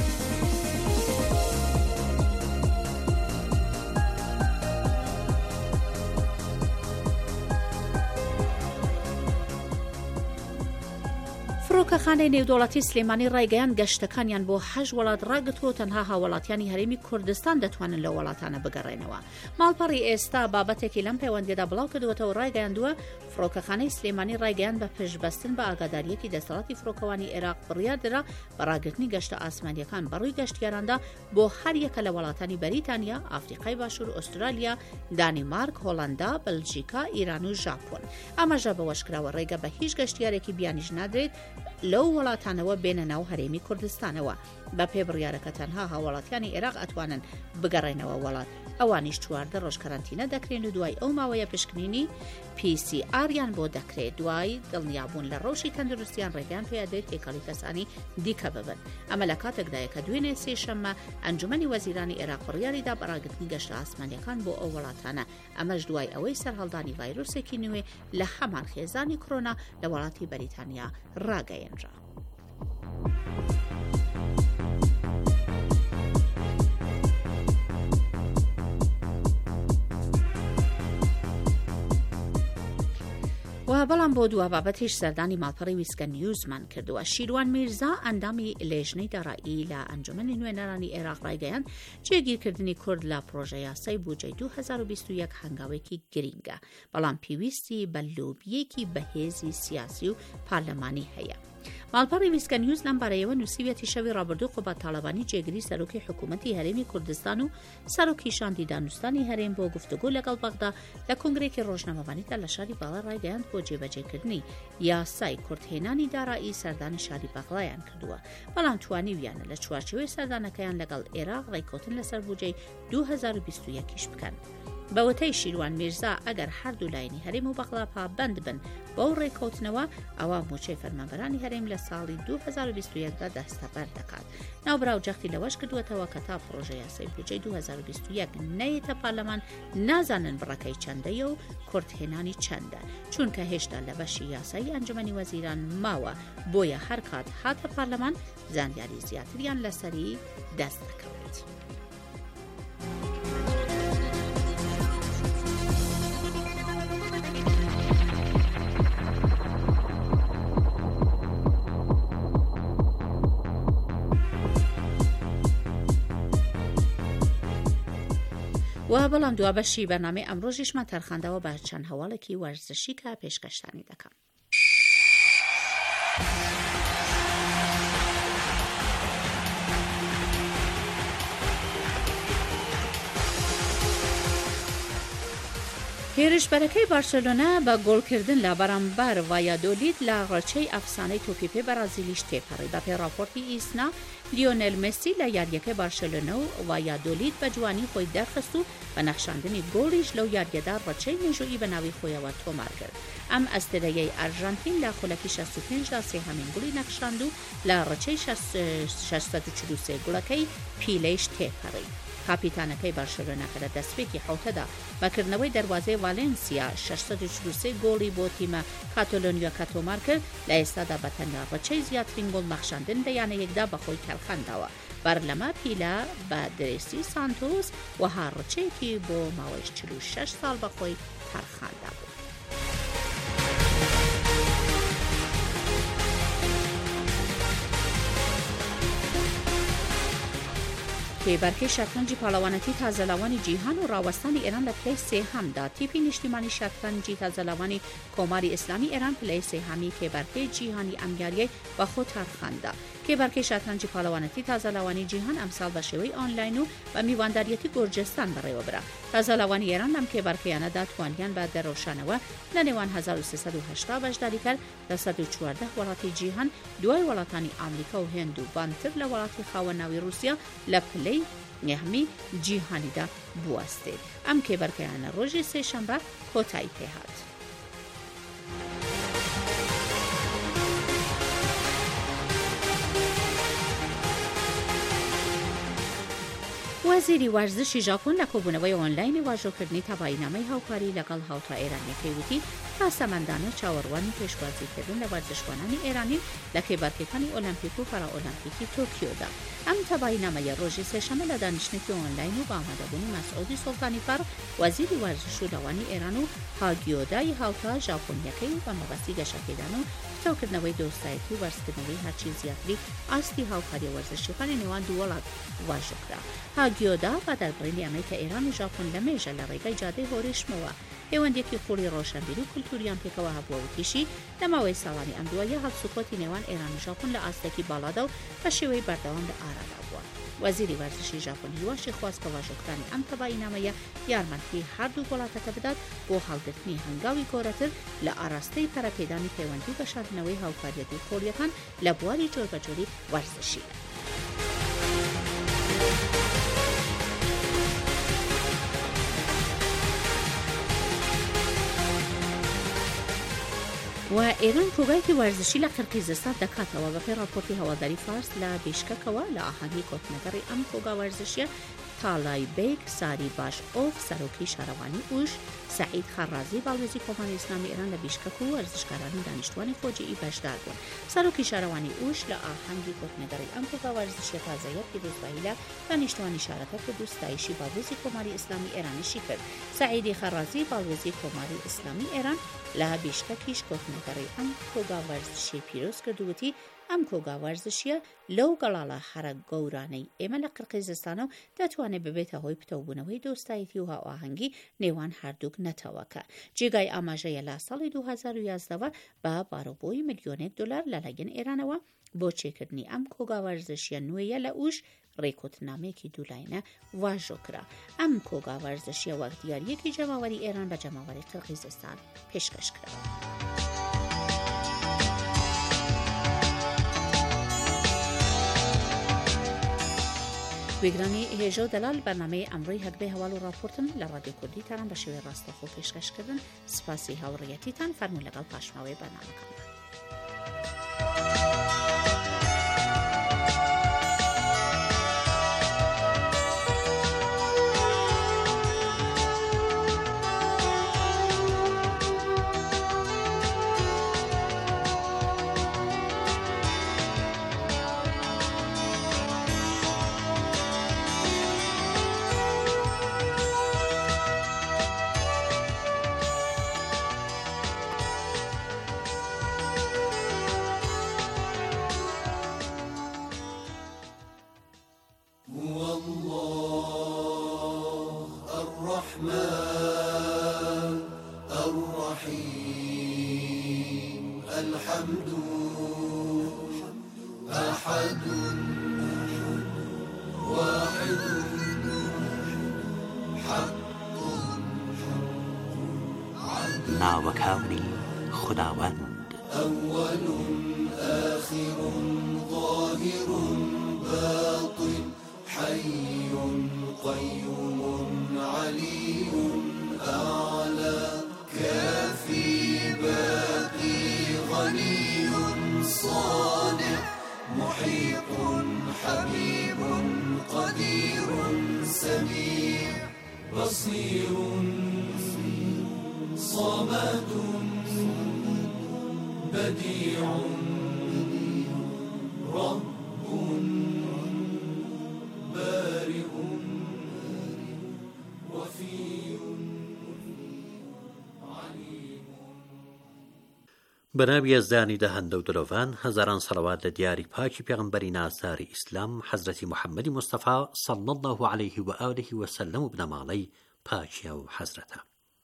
فڕۆکەخانەی نێودەوڵەتی سلێمانی ڕایگەیان گەشتەکانیان بۆ هەژ وڵات ڕاگرتووە تەنها هاوڵاتیانی هەرێمی کوردستان دەتوانن لە وڵاتانە بگەڕێنەوە. ماڵپەڕی ئێستا بابەتێکی لەم پەیوەندیدا بڵاو کردوەتەوە ڕایگەیاندووە فڕۆکەخانەی سلێمانی ڕایگەیان بە پشتبەستن بە ئاگاداریەکی دەسەڵاتی فڕۆکەوانی عێراق بڕیاردرا بە ڕاگرتنی گەشتە ئاسمانیەکان بەڕووی گەشتیاراندا بۆ هەر یەکە لە وڵاتانی بەریتانیا، ئافریقای باشوور، ئوسترالیا، دانیمارک، هۆڵەندا، بەلجیکا، ئیران و ژاپۆن. ئەمەژە بەوەشکراوە ڕێگە بە هیچ گەشتیارێکی بیانیش نادرێت لەو وڵاتانەوە بێنە ناو هەرێمی کوردستانەوە. بە پێ بڕیارەکە تەنها هاوڵاتیانی عێراق ئەتوانن بگەڕێنەوە وڵات. ئەوانیش چواردە ڕۆژ کەرەنتینە دەکرێن و دوای ئەو ماوەیە پشکنینی پی سی ئاریان بۆ دەکرێت. دوای دڵنیابوون لە ڕۆژی تەندروستیان ڕێگەیان پێدێت تێکەڵی کەسانی دیکە ببن. ئەمە لە کاتێکدایە کە دوێنێ سێشەممە ئەنجومەنی وەزیرانی عێراق بڕیاریدا بەڕاگرتنی گەشتە ئاسمانیەکان بۆ ئەو وڵاتانە. ئەمەش دوای ئەوەی سەرهەڵدانی ڤایرۆسێکی نوێ لە هەمان خێزانی کۆرۆنا لە وڵاتی بەریتانیا ڕاگەیەنرا. و بەڵام بۆ دووە بابەتیش سەردانی ماڵپەڕی ویسکە نیوزمان کردووە. شیروان میرزا ئەندامی لێژنەی دارایی لە ئەنجومەنی نوێنەرانی عێراق ڕایگەیان جێگیرکردنی کورد لە پرۆژە یاسای بودجەی دوو هەزار و بیست و یەک هەنگاوێکی گرینگە، بەڵام پێویستی بە لۆبیەکی بەهێزی سیاسی و پارلەمانی هەیە. مالپەڕی ویسکە نیوز لەم بارەیەوە نووسیوێتی شەوی ڕابردوو خۆ بە تاڵەبانی جێگری سەرۆکی حکوومەتی هەرێمی کوردستان و سەرۆکی شاندی دانوستانی هەرێم بۆ گفتوگۆ لەگەڵ بەغدا لە کۆنگرێکی ڕۆژنامەوانیدا لە شاری باڵا ڕایگەیاند بۆ جێبەجێکردنی یاسای کورتهێنانی دارایی سەردانی شاری باغڵایان کردووە، بەڵام توانیویانە لە چوارچێوەی سەردانەکەیان لەگەڵ عێراق ڕێککەوتن لەسەر بودجەی دوو هەزار و بیست و یەکیش بکەن. بەوەتەی شیروان میرزا ئەگەر هەردوو لایەنی هەرێم و بەغڵا پابەند بن بەو ڕێککەوتنەوە ئەوە موچەی فەرمانبەرانی هەرێم لە ساڵی دوو هەزار و بیست و یەکدا دەستەبەر دەکات. ناوبراو جەختی لەوەش کردووەتەوە کە تا پرۆژە یاسای بودجەی دوو هەزار و بیست و یەک نەیەتە پارلەمان نازانن بڕەکەی چەندەیە و کورتهێنانی چەندە، چونکە هێشتا لە بەشی یاسایی ئەنجومەنی وەزیران ماوە، بۆیە هەر کات هاتە پارلەمان زانیاری زیاتریان لەسەری دەست دەکەوێت. و بەڵام دوا بەشی بەرنامەی ئەمڕۆژیشمان تەرخاندەوە بە چەند هەواڵێکی وەرزشی کە پێشکەشتانی دەکەم. هێرشبەرەکەی بارسلۆنا بە گۆڵکردن لە بەرامبەر ڤایادۆلیت لە ڕەچەی ئەفسانەی تۆپیپێ بەرازیلیش تێپەڕی. بە پێڕاپۆرتی ئیسنا لیۆنێل مێسی لە یاریەکەی بارسلۆنا و ڤایادۆلیت بە جوانی خۆی دەرخست و بە نەخشاندنی گۆڵیش لەو یاریەدا ڕەچەی مێژوئی بە ناوی خۆیەوە تۆمار کرد. ئەم ئەسترەیەی ئەرژانتین لە خولەکی شەست و پێنجدا سێهەمین گوڵی نەخشاند و لە ڕەچەی شەشسەد و چل و سێ گوڵەکەی پیلەیش تێپەڕی. کاپیتانەکەی بارسلۆنا کە لە دەستپێکی حوتەدا بەکردنەوەی دەروازەی ڤالێنسیا شەشسەد و چل و سێ گۆڵی بۆ تیمە کاتۆلۆنیاکە تۆمار کرد، لە ئێستادا بە تەنیا ڕەچەی زیاترین گۆڵ نەخشاندن لە یانەیەکدا بەخۆی تەلخانداوە. بەرلەمە پیلە بە درێسی سانتۆس وەها ڕەچەیەکی بۆ ماوەی چل و شەش ساڵ بەخۆی تەرخاندا بوو. کێبەرکەی شەترەنجی پاڵەوانەتی تازەلاوانی جیهان و ڕاوەستانی ئێران لە پلەی سێهەمدا تیپی نیشتیمانی شەترەنجی تازەلاوانی کۆماری ئیسلامی ئێران پلەی سێهەمی کێبەرکەی جیهانی ئەمیاریەی بەخۆ تەرخاندا. کێبەرکەی شەترەنجی پاڵەوانەتی تازەلاوانی جیهان ئەمساڵ بە شێوەی ئۆنلاین و بە میوانداریەتی گۆرجستان بەڕێوەبرا. تازەلاوانی ئێران لەم کێبەرکەیانەدا توانیان بە دەرەوشانەوە لە نێوان هەزار و سێسەد و هەشتا بەشداریکەر لە سەد و چواردە وڵاتی جیهان دوای وڵاتانی ئامریکا و هێند و بانتر لە وڵاتی خاوەناوی رووسیا لە پلەی نێهمی جیهانیدا بوەستێ. ئەم کێبەرکەیانە ڕۆژی سێشەمبە کۆتایی پێهات. وەزیری وەرزشی ژاپۆن لە کۆبوونەوەی ئۆنلاینی واژۆکردنی تەباینامەی هاوکاری لەگەڵ هاوتا ئێرانیەکەی وتی تا سەمەندانە چاوەڕوانی پێشوازیکردن لە وەرزشوانانی ئێرانی لە کێبەرکەکانی ئۆلەمپیک و پەراۆلەمپیکی تۆکیۆدا. ئەم تەباینامەیە ڕۆژی سێشەمە لە دانیشتێکی ئۆنلاین و بە ئامادەبوونی مەسعودی سوڵتانی فەر وەزیری وەرزش و لەوانی ئێران و هاگیۆدای هاوتا ژاپۆنیەکەی و بە مەبەستی گەشەکێدان و پتەوکردنەوەی دۆستایەتی و بەرزکردنەوەی هەرچی زیاتری ئاستی هاوکاری وەرزشیەکانی نێوان دوو وڵات واژۆکرا. هاگیۆدا بە دەربڕینی ئەمەی کە ئێران و ژاپۆن لە مێژە لە ڕێگەی جادەی هۆرێشمەوە هێوەندێکی خوڵی ڕۆشنبیر و کولتوریان پێکەوە هەبووە و تیشی لە ماوەی ساڵانی ئەم دووە هەڵسوکۆتی نێوان ئێران و ژاپۆن لە ئاستێکی باڵادا و بە شێوەی بەردەوام لە ئارادا بووە. وەزیری وەرزشی ژاپۆن هیواشی خواست کە واژۆکرانی ئەم تەباینامەیە یارمەتی هەردوو وڵاتەکە بدات بۆ هەڵگرتنی هەنگاوی گۆرەتر لە ئاراستەی پەرەپێدانی پەیوەندی و بەشاردنەوەی هاوکاریەتی خۆڵیەکان لە بواری جۆربەجۆری وەرزشی. و ئێران پرۆگایەکی وەرزشی لە قرقیزستان دەکاتەوە. بە پێی راپۆرتی هەواداری فارس لە بیشکەکەوە لە ئاهەنگی کۆتنەگەڕی ئەم پرۆگا وەرزشیە تاڵای بیگ ساری باش ئۆف سەرۆکی شارەوانی ئوش سعید خەڕازی باڵێزی کۆماری ئیسلامی ئێران لە بیشکەک و وەرزشکارانی دانیشتوانی خۆجیئی بەشدار بوون. سەرۆکی شارەوانی ئوش لە ئاهەنگی کۆتنەگەڕی ئەم پرۆگا وەرزشیە تازەیە پیرۆزبایی لە دانیشتوانی شارەکە کرد و ستایشی باڵێزی کۆماری ئیسلامی ئێرانیشی کرد. سعیدی خەڕازی باڵێزی کۆماری ئیسلامی ئێران لە بیشکەکیش کۆتنەگەڕی ئەم پرۆگا وەرزشی پیرۆز کردووتی ئەم کۆگا وەرزشیە لەو گەڵاڵە هەرە گەورانەی ئێمە لە قرقیزستانە و دەتوانێت ببێتە هۆی پتەوبوونەوەی دۆستایەتی و هاوئاهەنگی نێوان هەردووک نەتەوەکە. جێگای ئاماژەیە لە ساڵی دوو هەزار و یازدەوە بە بارۆبۆی ملیۆنێک دلار لەلایەن ئێرانەوە بۆ چێکردنی ئەم کۆگاوەرزشیە نوێیە لە ئوش ڕێکوتنامەیەکی دوولاینە واژۆکرا. ئەم کۆگاوەرزشیە وەک دیاریەکی جەماوەری ئێران بە جەماوەری قرغیزستان پێشکەش کراوە. گوێگرانی هێژە و دەلال بەرنامەی ئەمڕۆی هەگبەی هەواڵ و ڕاپۆرتن لە ڕادیۆ کوردی تاران بە شێوەی ڕاستەخۆ پێشکەشکردن. سپاسی هاوڕێیەتیتان فەرموو لەگەڵ پاشماوەی بەرنامەکانمان. ناوەکانی خوداوەند أول آخر ظاهر باطن حي قيوم علي أعلى كافي باقي غني صانع محيط حبيب قدير سميع بصير صمد بديع رب بارئ وفي عليم. بەناوی یەزدانی دەهەندە و درۆڤان هەزاران سەڵەوات لە دیاری پاکی پێغەمبەری ناساری ئیسلام حەزرەتی محەممەدی مستەفا صلی الله عليه و آله وسلم و بنەماڵەی پاکیە و حەزرەتە.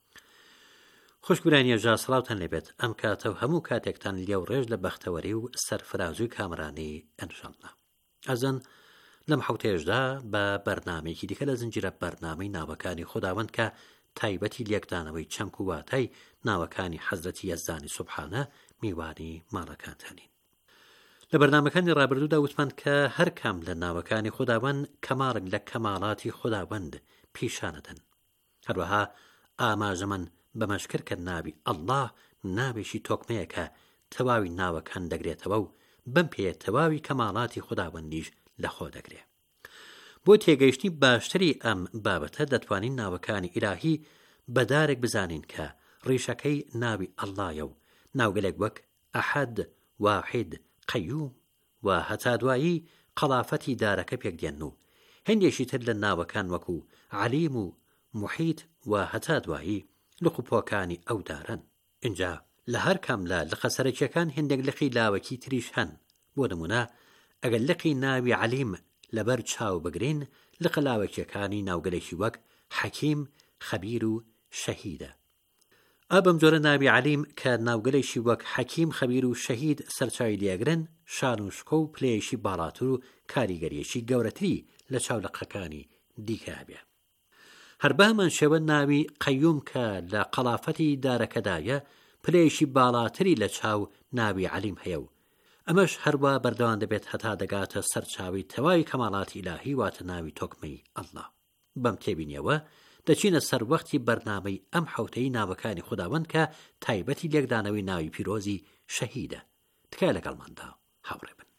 خوشگورانی ێژا سەڵاوتان لێبێت ئەم کاتە و هەموو کاتێکتان لێو ڕێژ لە بەختەوەری و سەرفرازوی کامرانی ئەنشەڵە. ئەزن لەم حوتێژدا بە بەرنامێکی دیکە لە زنجیرە بەرنامەی ناوەکانی خوداوەند کە تایبەتی لێکدانەوەی چەمک و واتای ناوەکانی حەزرەتی یەزدانی سوبحانە میوانی ماڵەکانتانین. لە بەرنامەکانی ڕابردوودا وتمان کە هەر کام لە ناوەکانی خوداوەند کەماڵێک لە کەماڵاتی خوداوەند پیشانەدەن. هەروەها ئاماژەمەن بەمەشکر کە ناوی ئەڵڵاه ناوێکی تۆکمەیە کە تەواوی ناوەکان دەگرێتەوە و بەم پێ تەواوی کەماڵاتی خوداوەندیش لەخۆ دەگرێت. بۆ تێگەیشتنی باشتری ئەم بابەتە دەتوانین ناوەکانی ئیلاهی بەدارێک بزانین کە ڕیشەکەی ناوی ئەڵڵایە و ناوگەلێک وەک ئەحەد، واحید، قەیوم و هەتا دوایی قەڵافەتی دارەکە پێکدێن و هەندێکی تر لە ناوەکان وەکو عەلیم و موحیت و هەتا دوایی لقوپۆکانی ئەو دارن. اینجا لە هەر کام لە لقەسەرەکیەکان هەندێک لقی لاوەکی تریش هەن. بۆ نمونە ئەگەر لقی ناوی عەلیم لەبەر چاو بگرین لقە لاوەکیەکانی ناوگەلێکی وەک حەکیم، خەبیر و شەهیدە. ئابم جۆرە ناوی عەلیم کە ناوگەلێکی وەک حەکیم، خەبیر و شەهید سەرچاوی لێگرن شان و شکۆ و پلەیەکی باڵاتر و کاریگەریەکی گەورەتری لە چاولەقەکانی دیکە هەبێ. هەر بەهەمان شێوە ناوی قەیوم کە لە قەڵافەتی دارەکەدایە پلەیەکی باڵاتری لە چاو ناوی عەلیم هەیە و ئەمەش هەروە بەردەوام دەبێت هەتا دەگاتە سەرچاوی تەواوی کەماڵاتی ئیلاهی واتە ناوی تۆکمەی ئەڵڵا. بەم تێبینیەوە دەچینە سەر وەختی بەرنامەی ئەم حوتەی ناوەکانی خوداوەند کە تایبەتی لێکدانەوەی ناوی پیرۆزی شەهیدە. تکای لەگەڵماندا هاوڕێ بن.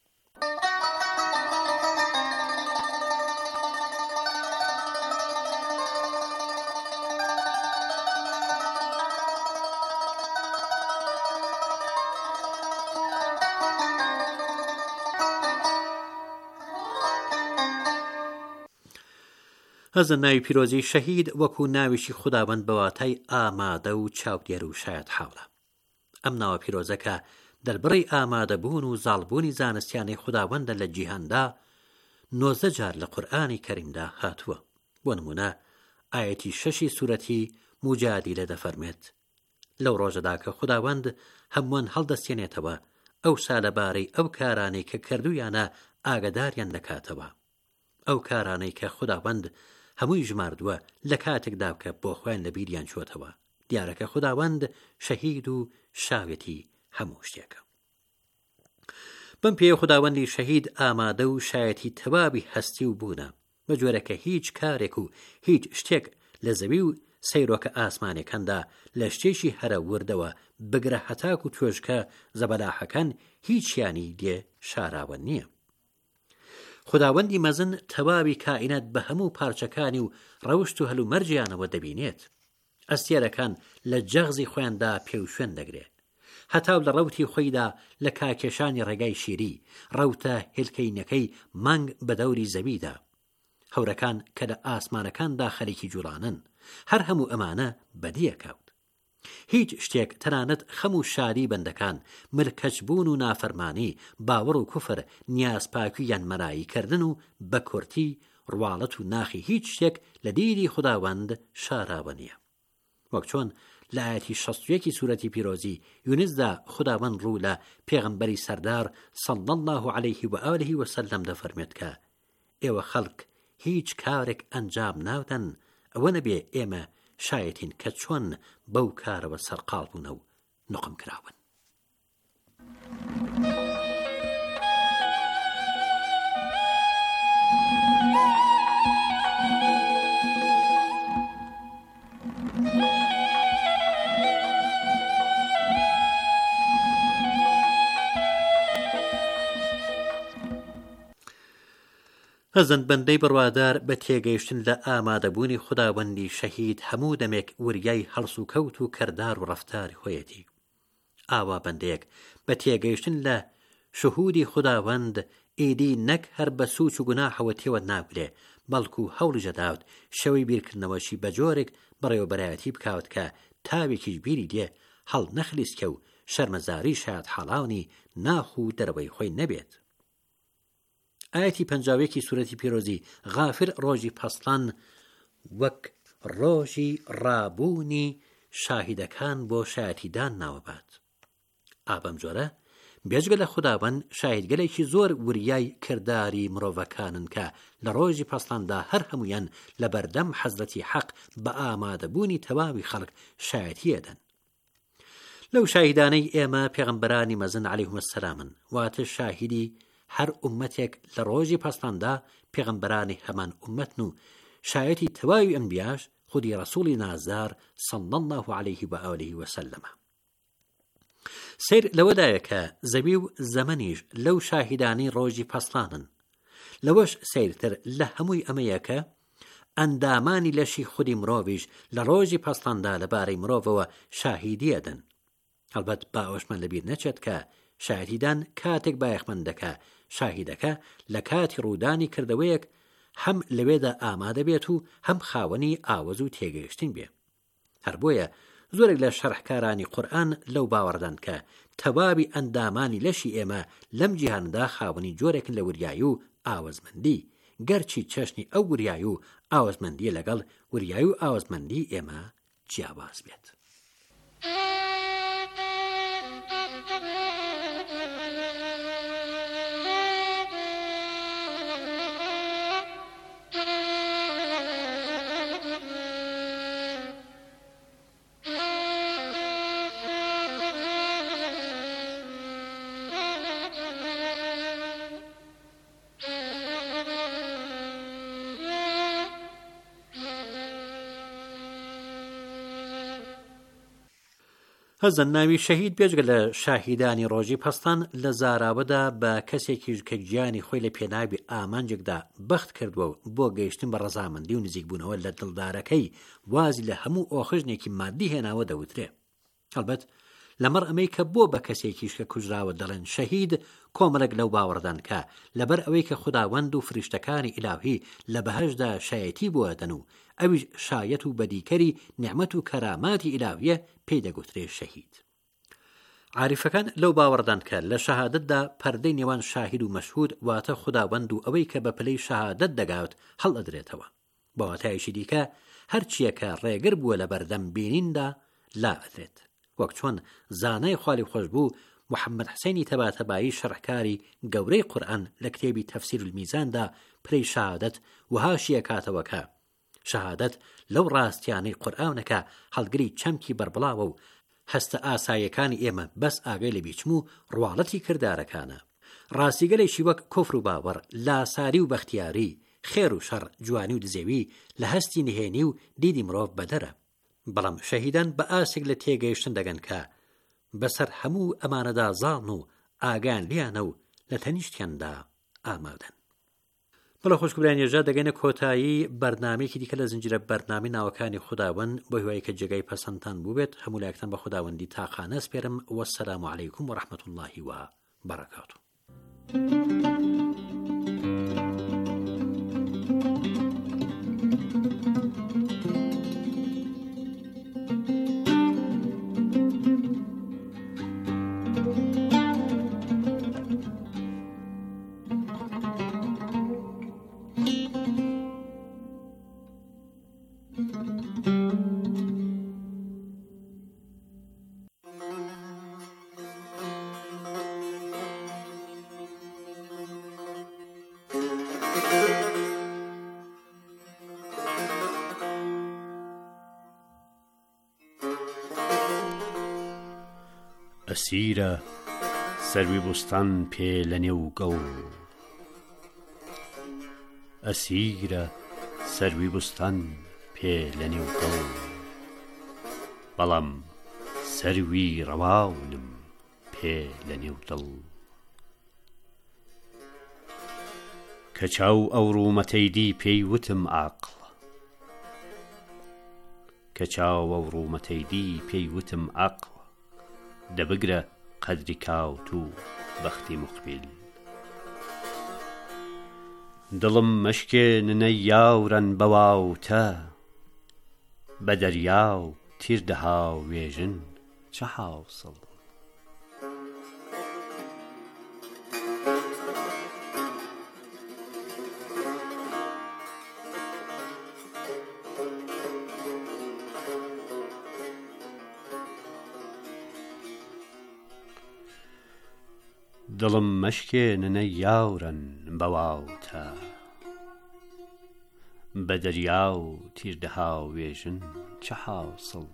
هەزە ناوی پیرۆزی شەهید وەکو ناویشی خوداوەند بەواتای ئامادە و چاودێر و شایەت حاڵە. ئەم ناوە پیرۆزەکە دەربڕی ئامادەبوون و زاڵبوونی زانستیانەی خوداوەندە لە جیهاندا نۆزدە جار لە قورئانی کەریمدا هاتووە. بۆ نمونە ئایەتی شەشی سوورەتی موجادی لە دەفەرمێت لەو ڕۆژەدا کە خوداوەند هەمووان هەڵدەستێنێتەوە ئەوسا لەبارەی ئەو کارانەی کە کردویانە ئاگاداریان دەکاتەوە، ئەو کارانەی کە خوداوەند هەمووی ژماردووە لە کاتێکدا کە بۆ خۆیان لە بیریان چۆتەوە. دیارەکە خوداوەند شەهید و شاوێتی هەموو شتێکە. بەم پێ خوداوەندی شەهید ئامادە و شایەتی تەواوی هەستی و بوونە، بە جۆرەکە هیچ کارێک و هیچ شتێک لە زەوی و سەیرۆکە ئاسمانێکەندا لە شتێکی هەرە وردەوە بگرە هەتاک و توێژکە زەبەلاحەکان هیچیانی لێ شاراوە نییە. خوداوەندی مەزن تەواوی کائینات بە هەموو پارچەکانی و ڕەوشت و هەلومەرجیانەوە دەبینێت. ئەستێرەکان لە جەغزی خۆیاندا پێوشێن دەگرێت، هەتاو لە ڕەوتی خۆیدا لە کاکێشانی ڕێگای شیری، ڕەوتە هێلکەینەکەی مانگ بە دەوری زەویدا، هەورەکان کە لە ئاسمانەکاندا خەریکی جوڵانن، هەر هەموو ئەمانە بەدیە کەوت. هیچ شتێک تەنانەت خەم و شادی بەندەکان، ملکەچبوون و نافەرمانی، باوەڕ و کوفر، نیازپاکی یان مەراییکردن و بە کورتی ڕواڵەت و ناخی هیچ شتێک لە دیری خوداوەند شاراوە نییە. وەک چۆن لە ئایەتی شەست و یەکی سوورەتی پیرۆزی یونسدا خوداوەند ڕوو لە پێغەمبەری سەردار صلی الله علیه و آله و سلم دەفەرمێت کە ئێوە خەڵک هیچ کارێک ئەنجام ناودەن ئەوە نەبێ ئێمە شایەتین کە چۆن بەو کارەوە سەرقاڵ بوونە و نقم کراون. ئەزەن بەندەی بڕوادار بە تێگەیشتن لە ئامادەبوونی خوداوەندی شەهید هەموو دەمێک وریای هەڵس و کەوت و کەردار و ڕەفتاری خۆیەتی. ئاوا بەندەیەک بە تێگەیشتن لە شهودی خوداوەند ئیدی نەک هەر بە سوچ و گوناحەوە تێوە ناگرێ، بەڵکو هەوڵی جەداوت شەوەی بیرکردنەوەشی بە جۆرێک بەڕێوەبەرایەتی بکاوت کە تاوێکیش بیری دێ هەڵ نەخلیسکە و شەرمەزاری شاید حاڵاونی ناخ و دەرەوەی خۆی نەبێت. ئاەتی پەنجاوێکی سوورەتی پیرۆزی غافر ڕۆژی پەسڵان وەک ڕۆژی ڕابوونی شاهیدەکان بۆ شایەتیدان ناوەبات. ئابەم جۆرە بێجگە لە خوداوەند شاهیدگەلێکی زۆر وریای کردداری مرۆڤەکانن کە لە ڕۆژی پەسڵاندا هەر هەمویان لە بەردەم حەزرەتی حەق بە ئامادەبوونی تەواوی خەڵک شایەتیەدەن. لەو شاهیدانەی ئێمە پێغەمبەرانی مەزن عەلەیهیمە سەلامن، واتە شاهیدی هەر ئومەتێک لە ڕۆژی پەسڵاندا پێغەمبەرانی هەمان ئومەتن و شایەتی تەواوی ئەنبیاش خودی ڕەسوڵی نازدار صلی الله علیه و آله و سلم. سیر لەوەدایە کە زەوی و زەمەنیش لەو شاهیدانی ڕۆژی پەسڵانن. لەوەش سیرتر لە هەمووی ئەمەیە کە ئەندامانی لەشی خودی مرۆڤیش لە ڕۆژی پەسڵاندا لەبارەی مرۆڤەوە شاهیدیەدەن. هەڵبەت با ئەوەشمان لەبیر نەچێت کە شاهیدان کاتێک بایەخمەندەکە شاهیدەکە لە کاتی ڕوودانی کردەوەیەک هەم لەوێدا ئامادە بێت و هەم خاوەنی ئاوەز و تێگەیشتن بێ. هەر بۆیە زۆرێک لە شەرحکارانی قورئان لەو باوەڕدان کە تەواوی ئەندامانی لەشی ئێمە لەم جیهاندا خاوەنی جۆرێکن لە وریایی و ئاوەزمەندی، گەرچی چەشنی ئەو وریایی و ئاوەزمەندی لەگەڵ وریایی و ئاوەزمەندی ئێمە جیاواز بێت. هەزن ناوی شەهید بێجگە لە شاهیدانی ڕۆژی پەسڵان لە زاراوەدا بە کەسێکیش کە گیانی خۆی لە پێناوی ئامانجێکدا بەخت کردووە و بۆ گەیشتن بە ڕەزامەندی و نزیکبوونەوە لە دڵدارەکەی وازی لە هەموو ئۆخژنێکی مادی هێناوە دەوترێ. هەڵبەت لەمەڕ ئەمەی کە بۆ بە کەسێکیش کە کوژراوە دەڵێن شەهید کۆمەڵێک لەو باوەڕدان کە لەبەر ئەوەی کە خوداوەند و فریشتەکانی ئیلاهی لە بەهەشدا شایەتی بۆ دەن و ئەویش شایەت و بەدیکەری نیعمەت و کەراماتی ئیلاهیە پێی دەگوترێ شەهید. عاریفەکان لەو باوەڕدان کە لە شەهادەتدا پەردەی نێوان شاهید و مەشهود واتە خوداوەند و ئەوەی کە بە پلەی شەهادەت دەگاوت هەڵ ئەدرێتەوە. بە واتایشی دیکە هەرچیەکە ڕێگر بووە لە بەردەم بینیندا لا ئەدرێت. وەک چۆن زانای خوالی خۆش بوو محەممەد حسینی تەباتەبایی شەڕحکاری گەورەی قورئان لە کتێبی تەفسیر المیزاندا پرەی شەهادەت وهاشیە کاتەوەکە شەهادەت لەو ڕاستیانەی قورئانەکە هەڵگری چەمکی بربڵاوە و هەستە ئاسایەکانی ئێمە بەس ئاگەی لە بیچم و ڕواڵەتی کردارەکانە. ڕاستیگەلێکی وەک کۆفر و باوەڕ، لاساری و بەختیاری، خێر و شەڕ، جوانی و دزێوی لە هەستی نهێنی و دیدی مرۆڤ بەدەرە. بەڵام شەهیدان بە ئاسێک لە تێگەیشتن دەگەن کە بەسەر هەموو ئەمانەدا زاڵن و ئاگان لیانە و لە تەنیشتیاندا ئامادەن. بەڵە خۆشکبران ێژا دەگەنە کۆتایی بەرنامەیەکی دیکە لە زنجیرە بەرنامی ناوەکانی خوداوەند بۆ هیوای کە جێگای پەسەندتان بووبێت. هەموو لایەکتان بە خوداوەندی تاقانە سپێرم. وەسەلام عەلەیکوم وەڕەحمەتوڵڵاهی و بەرەکاتوه. ئەسیرە سەروی بوستان پێ لە نێو گەڵ، ئەسیرە سەروی بوستان پێ لە نێو گەڵ، بەڵام سەروی ڕەواونم پێ لە نێو دڵ. کە چاو ئەو ڕوومەتەیدی پێی وتم عاقڵ، کە چاو ئەو ڕوومەتەیدی پێی وتم عاقڵ، دەبگرە قەدری کاوت و بەختی مقبل. دڵم مەشکێ ننەی یاورەن بەواوتە، بە دەریاو تیر دەهاو وێژن چە حاوسڵ. دڵم مەشکێ ننەی یاورەن بەواوتە، بە دەریاو تیر دەهاو وێژن چە حاوسڵ.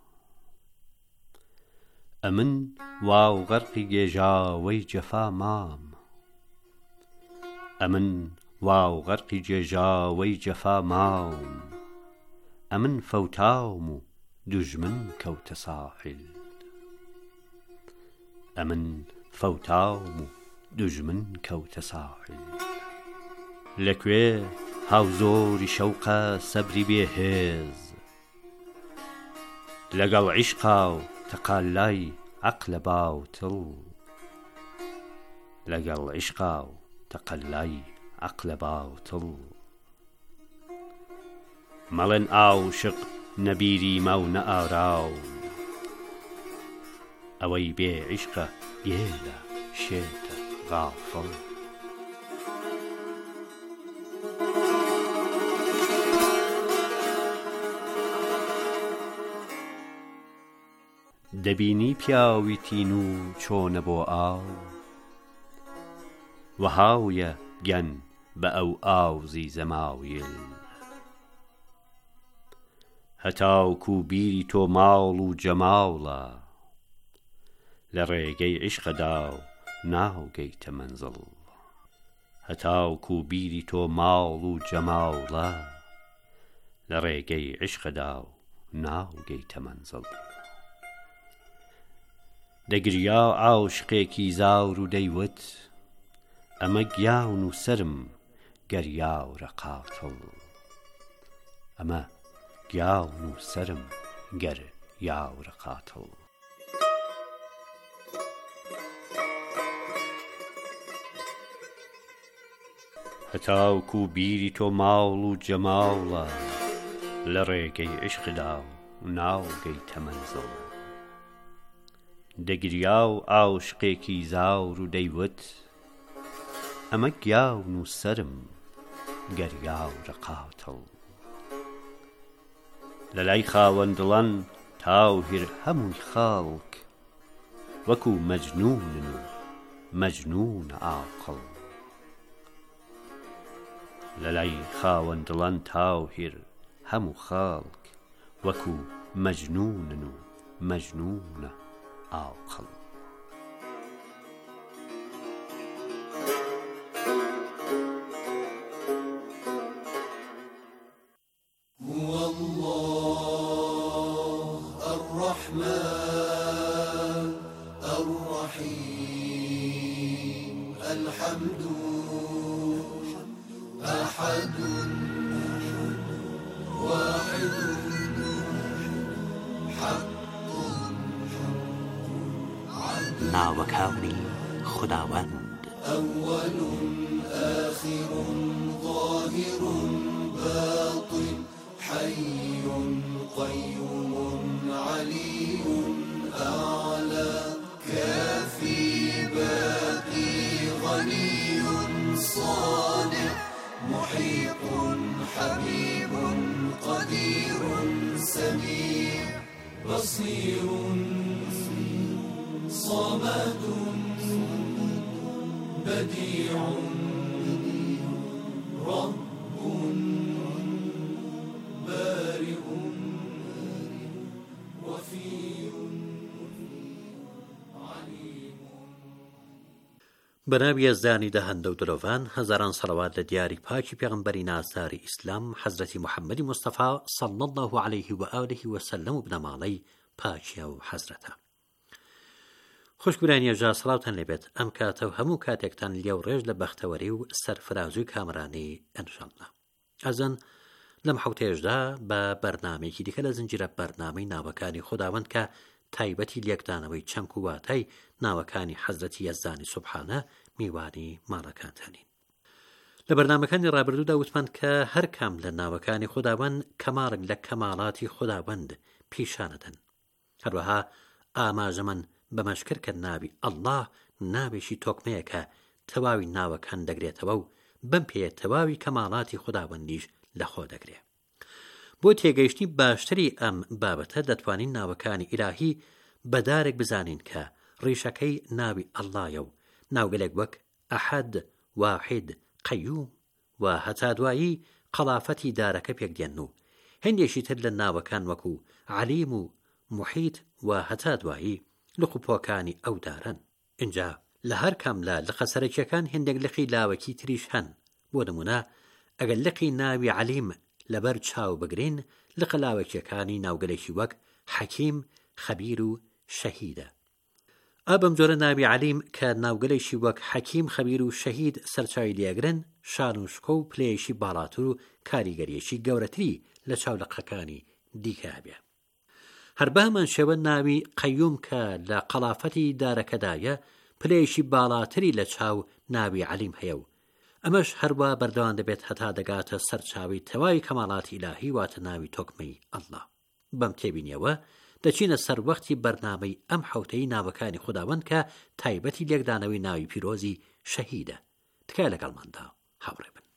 ئەمن واو غەرقی گێژاوەی جەفا مام، ئەمن واو غەرقی گێژاوەی جەفا مام، ئەمن فەوتاوم و دوژمن کەوتە ساحل، ئەمن فەوتاوم و دوژمن کەوتە ساحل. لەکوێ هاوزۆری شەوقە سەبری بێهێز، لەگەڵ عیشقا و تەقالای عەقلە باوتڵ، لەگەڵ عیشقا و تەقەلای عەقلە باوتڵ. مەڵێن ئاوشق نەبیری ماو نەئاراو، ئەوەی بێ عیشقە بێلە شێتە غافڵ. دەبینی پیاوی تین و چۆنە بۆ ئاو، وەهاویە گەن بە ئەو ئاوزی زەماویل. هەتاوکو بیری تۆ ماڵ و جەماوڵە، لە ڕێگەی عیشقەدا و ناوگەیتە مەنزڵ. هەتاوکو بیری تۆ ماڵ و جەماوڵە، لە ڕێگەی عیشقەدا و ناوگەیتە مەنزڵ. دەگریا عاشقێکی زاور و دەیوت، ئەمە گیاون و سرم گەریاورە قاتڵ، ئەمە گیاون و سرم گەر یاورە قاتڵ. هەتاوکو بیری تۆ ماڵ و جەماوڵە، لە ڕێگەی عیشقدا و ناوگەیتە مەنزڵ. دەگریا و عاشقێکی زاور و دەیوت، ئەمە گیاون و سرم گەریاورە قاتڵ، لە لای خاوەندڵان تاوهیر هەمووی خاڵک وەکو مەجنونن و مەجنون عاقڵ لە لای خاوەندڵان تاوهیر هەموو خاڵک وەکو مەجنونن و مەجنون عاقڵ ناوەکانی خوداوەند أول آخر ظاهر باطن حي قيوم علي أعلى كافي باقي غني صانع محيط حبيب قدير سميع بصير صمد بديع رب بارئ وفي عليم. بەناوی یەزدانی دەهەندە و درۆڤان هەزاران سەڵەوات لە دیاری پاکی پێغەمبەری نازداری ئیسلام حەزرەتی محەممەدی مستەفا صلی الله عليه و آله وسلم و بنەماڵەی پاکیە و حەزرەتە. خوشکبرانی ێژا سەڵاوتان لێبێت ئەم کاتە و هەموو کاتێکتان لێو ڕێژ لە بەختەوەری و سەرفرازوی کامرانی ئەنشەڵڵا. ئەزەن لەم حوتێژدا بە بەرنامەیەکی دیکە لە زنجیرە بەرنامەی ناوەکانی خوداوەند کە تایبەتی لێکدانەوەی چەمک و واتای ناوەکانی حەزرەتی یەزدانی سوبحانە میوانی ماڵەکانتانین. لە بەرنامەکانی ڕابردوودا وتمان کە هەر کام لە ناوەکانی خوداوەند کەماڵێک لە کەماڵاتی خوداوەند پیشانەدەن. هەروەها ئاماژەمەن بەمەشکر کە ناوی ئەڵڵاه ناوێکی تۆکمەیەکە تەواوی ناوەکان دەگرێتەوە و بەم پێیە تەواوی کەماڵاتی خوداوەندیش لەخۆ دەگرێت. بۆ تێگەیشتنی باشتری ئەم بابەتە دەتوانین ناوەکانی ئیلاهی بەدارێک بزانین کە ڕیشەکەی ناوی ئەڵڵایە و ناوگەلێک وەک ئەحەد، واحید، قەیوم و هەتا دوایی قەڵافەتی دارەکە پێکدێن و هەندێکی تر لە ناوەکان وەکو عەلیم و موحیت و هەتا دوایی لقوپۆکانی ئەو دارن. اینجا لە هەر کام لە لقەسەرەکیەکان هەندێک لقی لاوەکی تریش هەن. بۆ نمونە ئەگەر لقی ناوی عەلیم لەبەر چاو بگرین لقە لاوەکیەکانی ناوگەلێکی وەک حەکیم، خەبیر و شەهیدە. ئابم جۆرە ناوی عەلیم کە ناوگەلێکی وەک حەکیم، خەبیر و شەهید سەرچاوی لێگرن شان و شکۆ و پلەیەکی باڵاتر و کاریگەریەکی گەورەتری لە چاو لقەکانی دیکە هەبێ. هەر بەهەمان شێوە ناوی قەیوم کە لە قەڵافەتی دارەکەدایە پلەیەکی باڵاتری لە چاو ناوی عەلیم هەیە و ئەمەش هەروە بەردەوام دەبێت هەتا دەگاتە سەرچاوی تەواوی کەماڵاتی ئیلاهی واتە ناوی تۆکمەی ئەڵڵا. بەم تێبینیەوە دەچینە سەر وەختی بەرنامەی ئەم حوتەی ناوەکانی خوداوەند کە تایبەتی لێکدانەوەی ناوی پیرۆزی شەهیدە. تکای لەگەڵماندا هاوڕێ بن.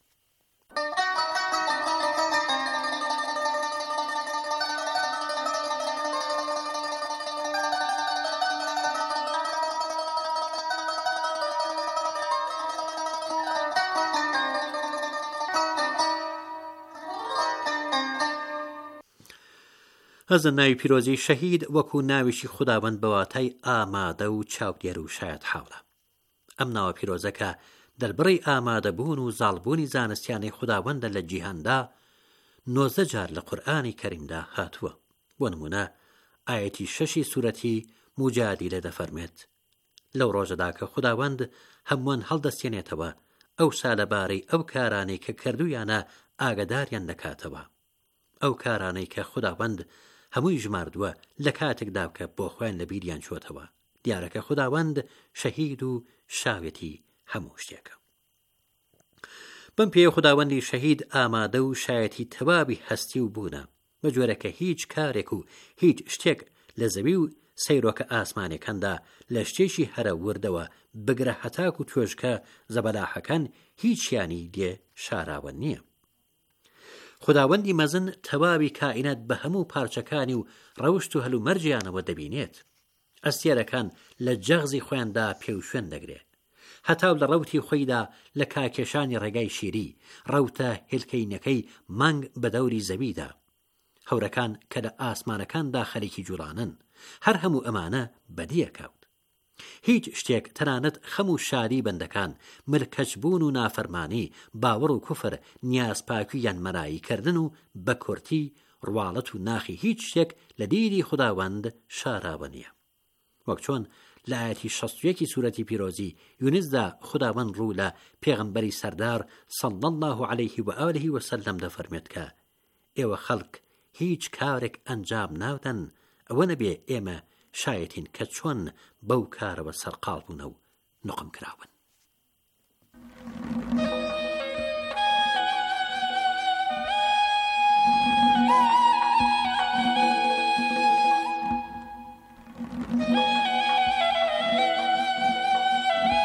هەزە ناوی پیرۆزی شەهید وەکو ناویشی خوداوەند بەواتای ئامادە و چاودێر و شایەت حاڵە. ئەم ناوە پیرۆزەکە دەربڕی ئامادەبوون و زاڵبوونی زانستیانەی خوداوەندە لە جیهاندا نۆزدە جار لە قورئانی کەریمدا هاتووە. بۆ نمونە ئایەتی شەشی سوورەتی موجادیلە دەفەرمێت لەو ڕۆژەدا کە خوداوەند هەمووان هەڵدەستێنێتەوە ئەوسا لەبارەی ئەو کارانەی کە کردویانە ئاگداریان دەکاتەوە. ئەو کارانەی کە خوداوەند هەمووی ژماردووە لە کاتێکدا کە بۆ خۆیان لە بیریان چۆتەوە. دیارەکە خوداوەند شەهید و شاوێتی هەموو شتێکە. بەم پێ خوداوەندی شەهید ئامادە و شایەتی تەواوی هەستی و بوونە بە جۆرەکە هیچ کارێک و هیچ شتێک لە زەوی و سەیرۆکە ئاسمانێکەندا لە شتێکی هەرە وردەوە بگرە هەتاک و توێژکە زەبەلاحەکان هیچیانی لێ شاراوە نییە. خوداوەندی مەزن تەواوی کائینات بە هەموو پارچەکانی و ڕەوشت و هەلومەرجیانەوە دەبینێت. ئەستێرەکان لە جەغزی خۆیاندا پێوشوێن دەگرێت، هەتاو لە ڕەوتی خۆیدا لە کاکێشانی ڕێگای شیری، ڕەوتە هێلکەینەکەی مانگ بە دەوری زەویدا، هەورەکان کە لە ئاسمانەکاندا خەریکی جوڵانن، هەر هەموو ئەمانە بەدیە کەوت. هیچ شتێک تەنانەت خەم و شادی بەندەکان، ملکەچبوون و نافەرمانی، باوەڕ و کوفر، نیازپاکی یان مەراییکردن و بە کورتی ڕواڵەت و ناخی هیچ شتێک لە دیری خوداوەند شاراوە نییە. وەک چۆن لە ئایەتی شەست و یەکی سوورەتی پیرۆزی یونسدا خوداوەند ڕوو لە پێغەمبەری سەردار صلی الله علیه و آله و سلم دەفەرمێت کە ئێوە خەڵک هیچ کارێک ئەنجام ناودەن ئەوە نەبێ ئێمە شایەتین کە چۆن بەو کارەوە سەرقاڵ بوونە و نقم کراون.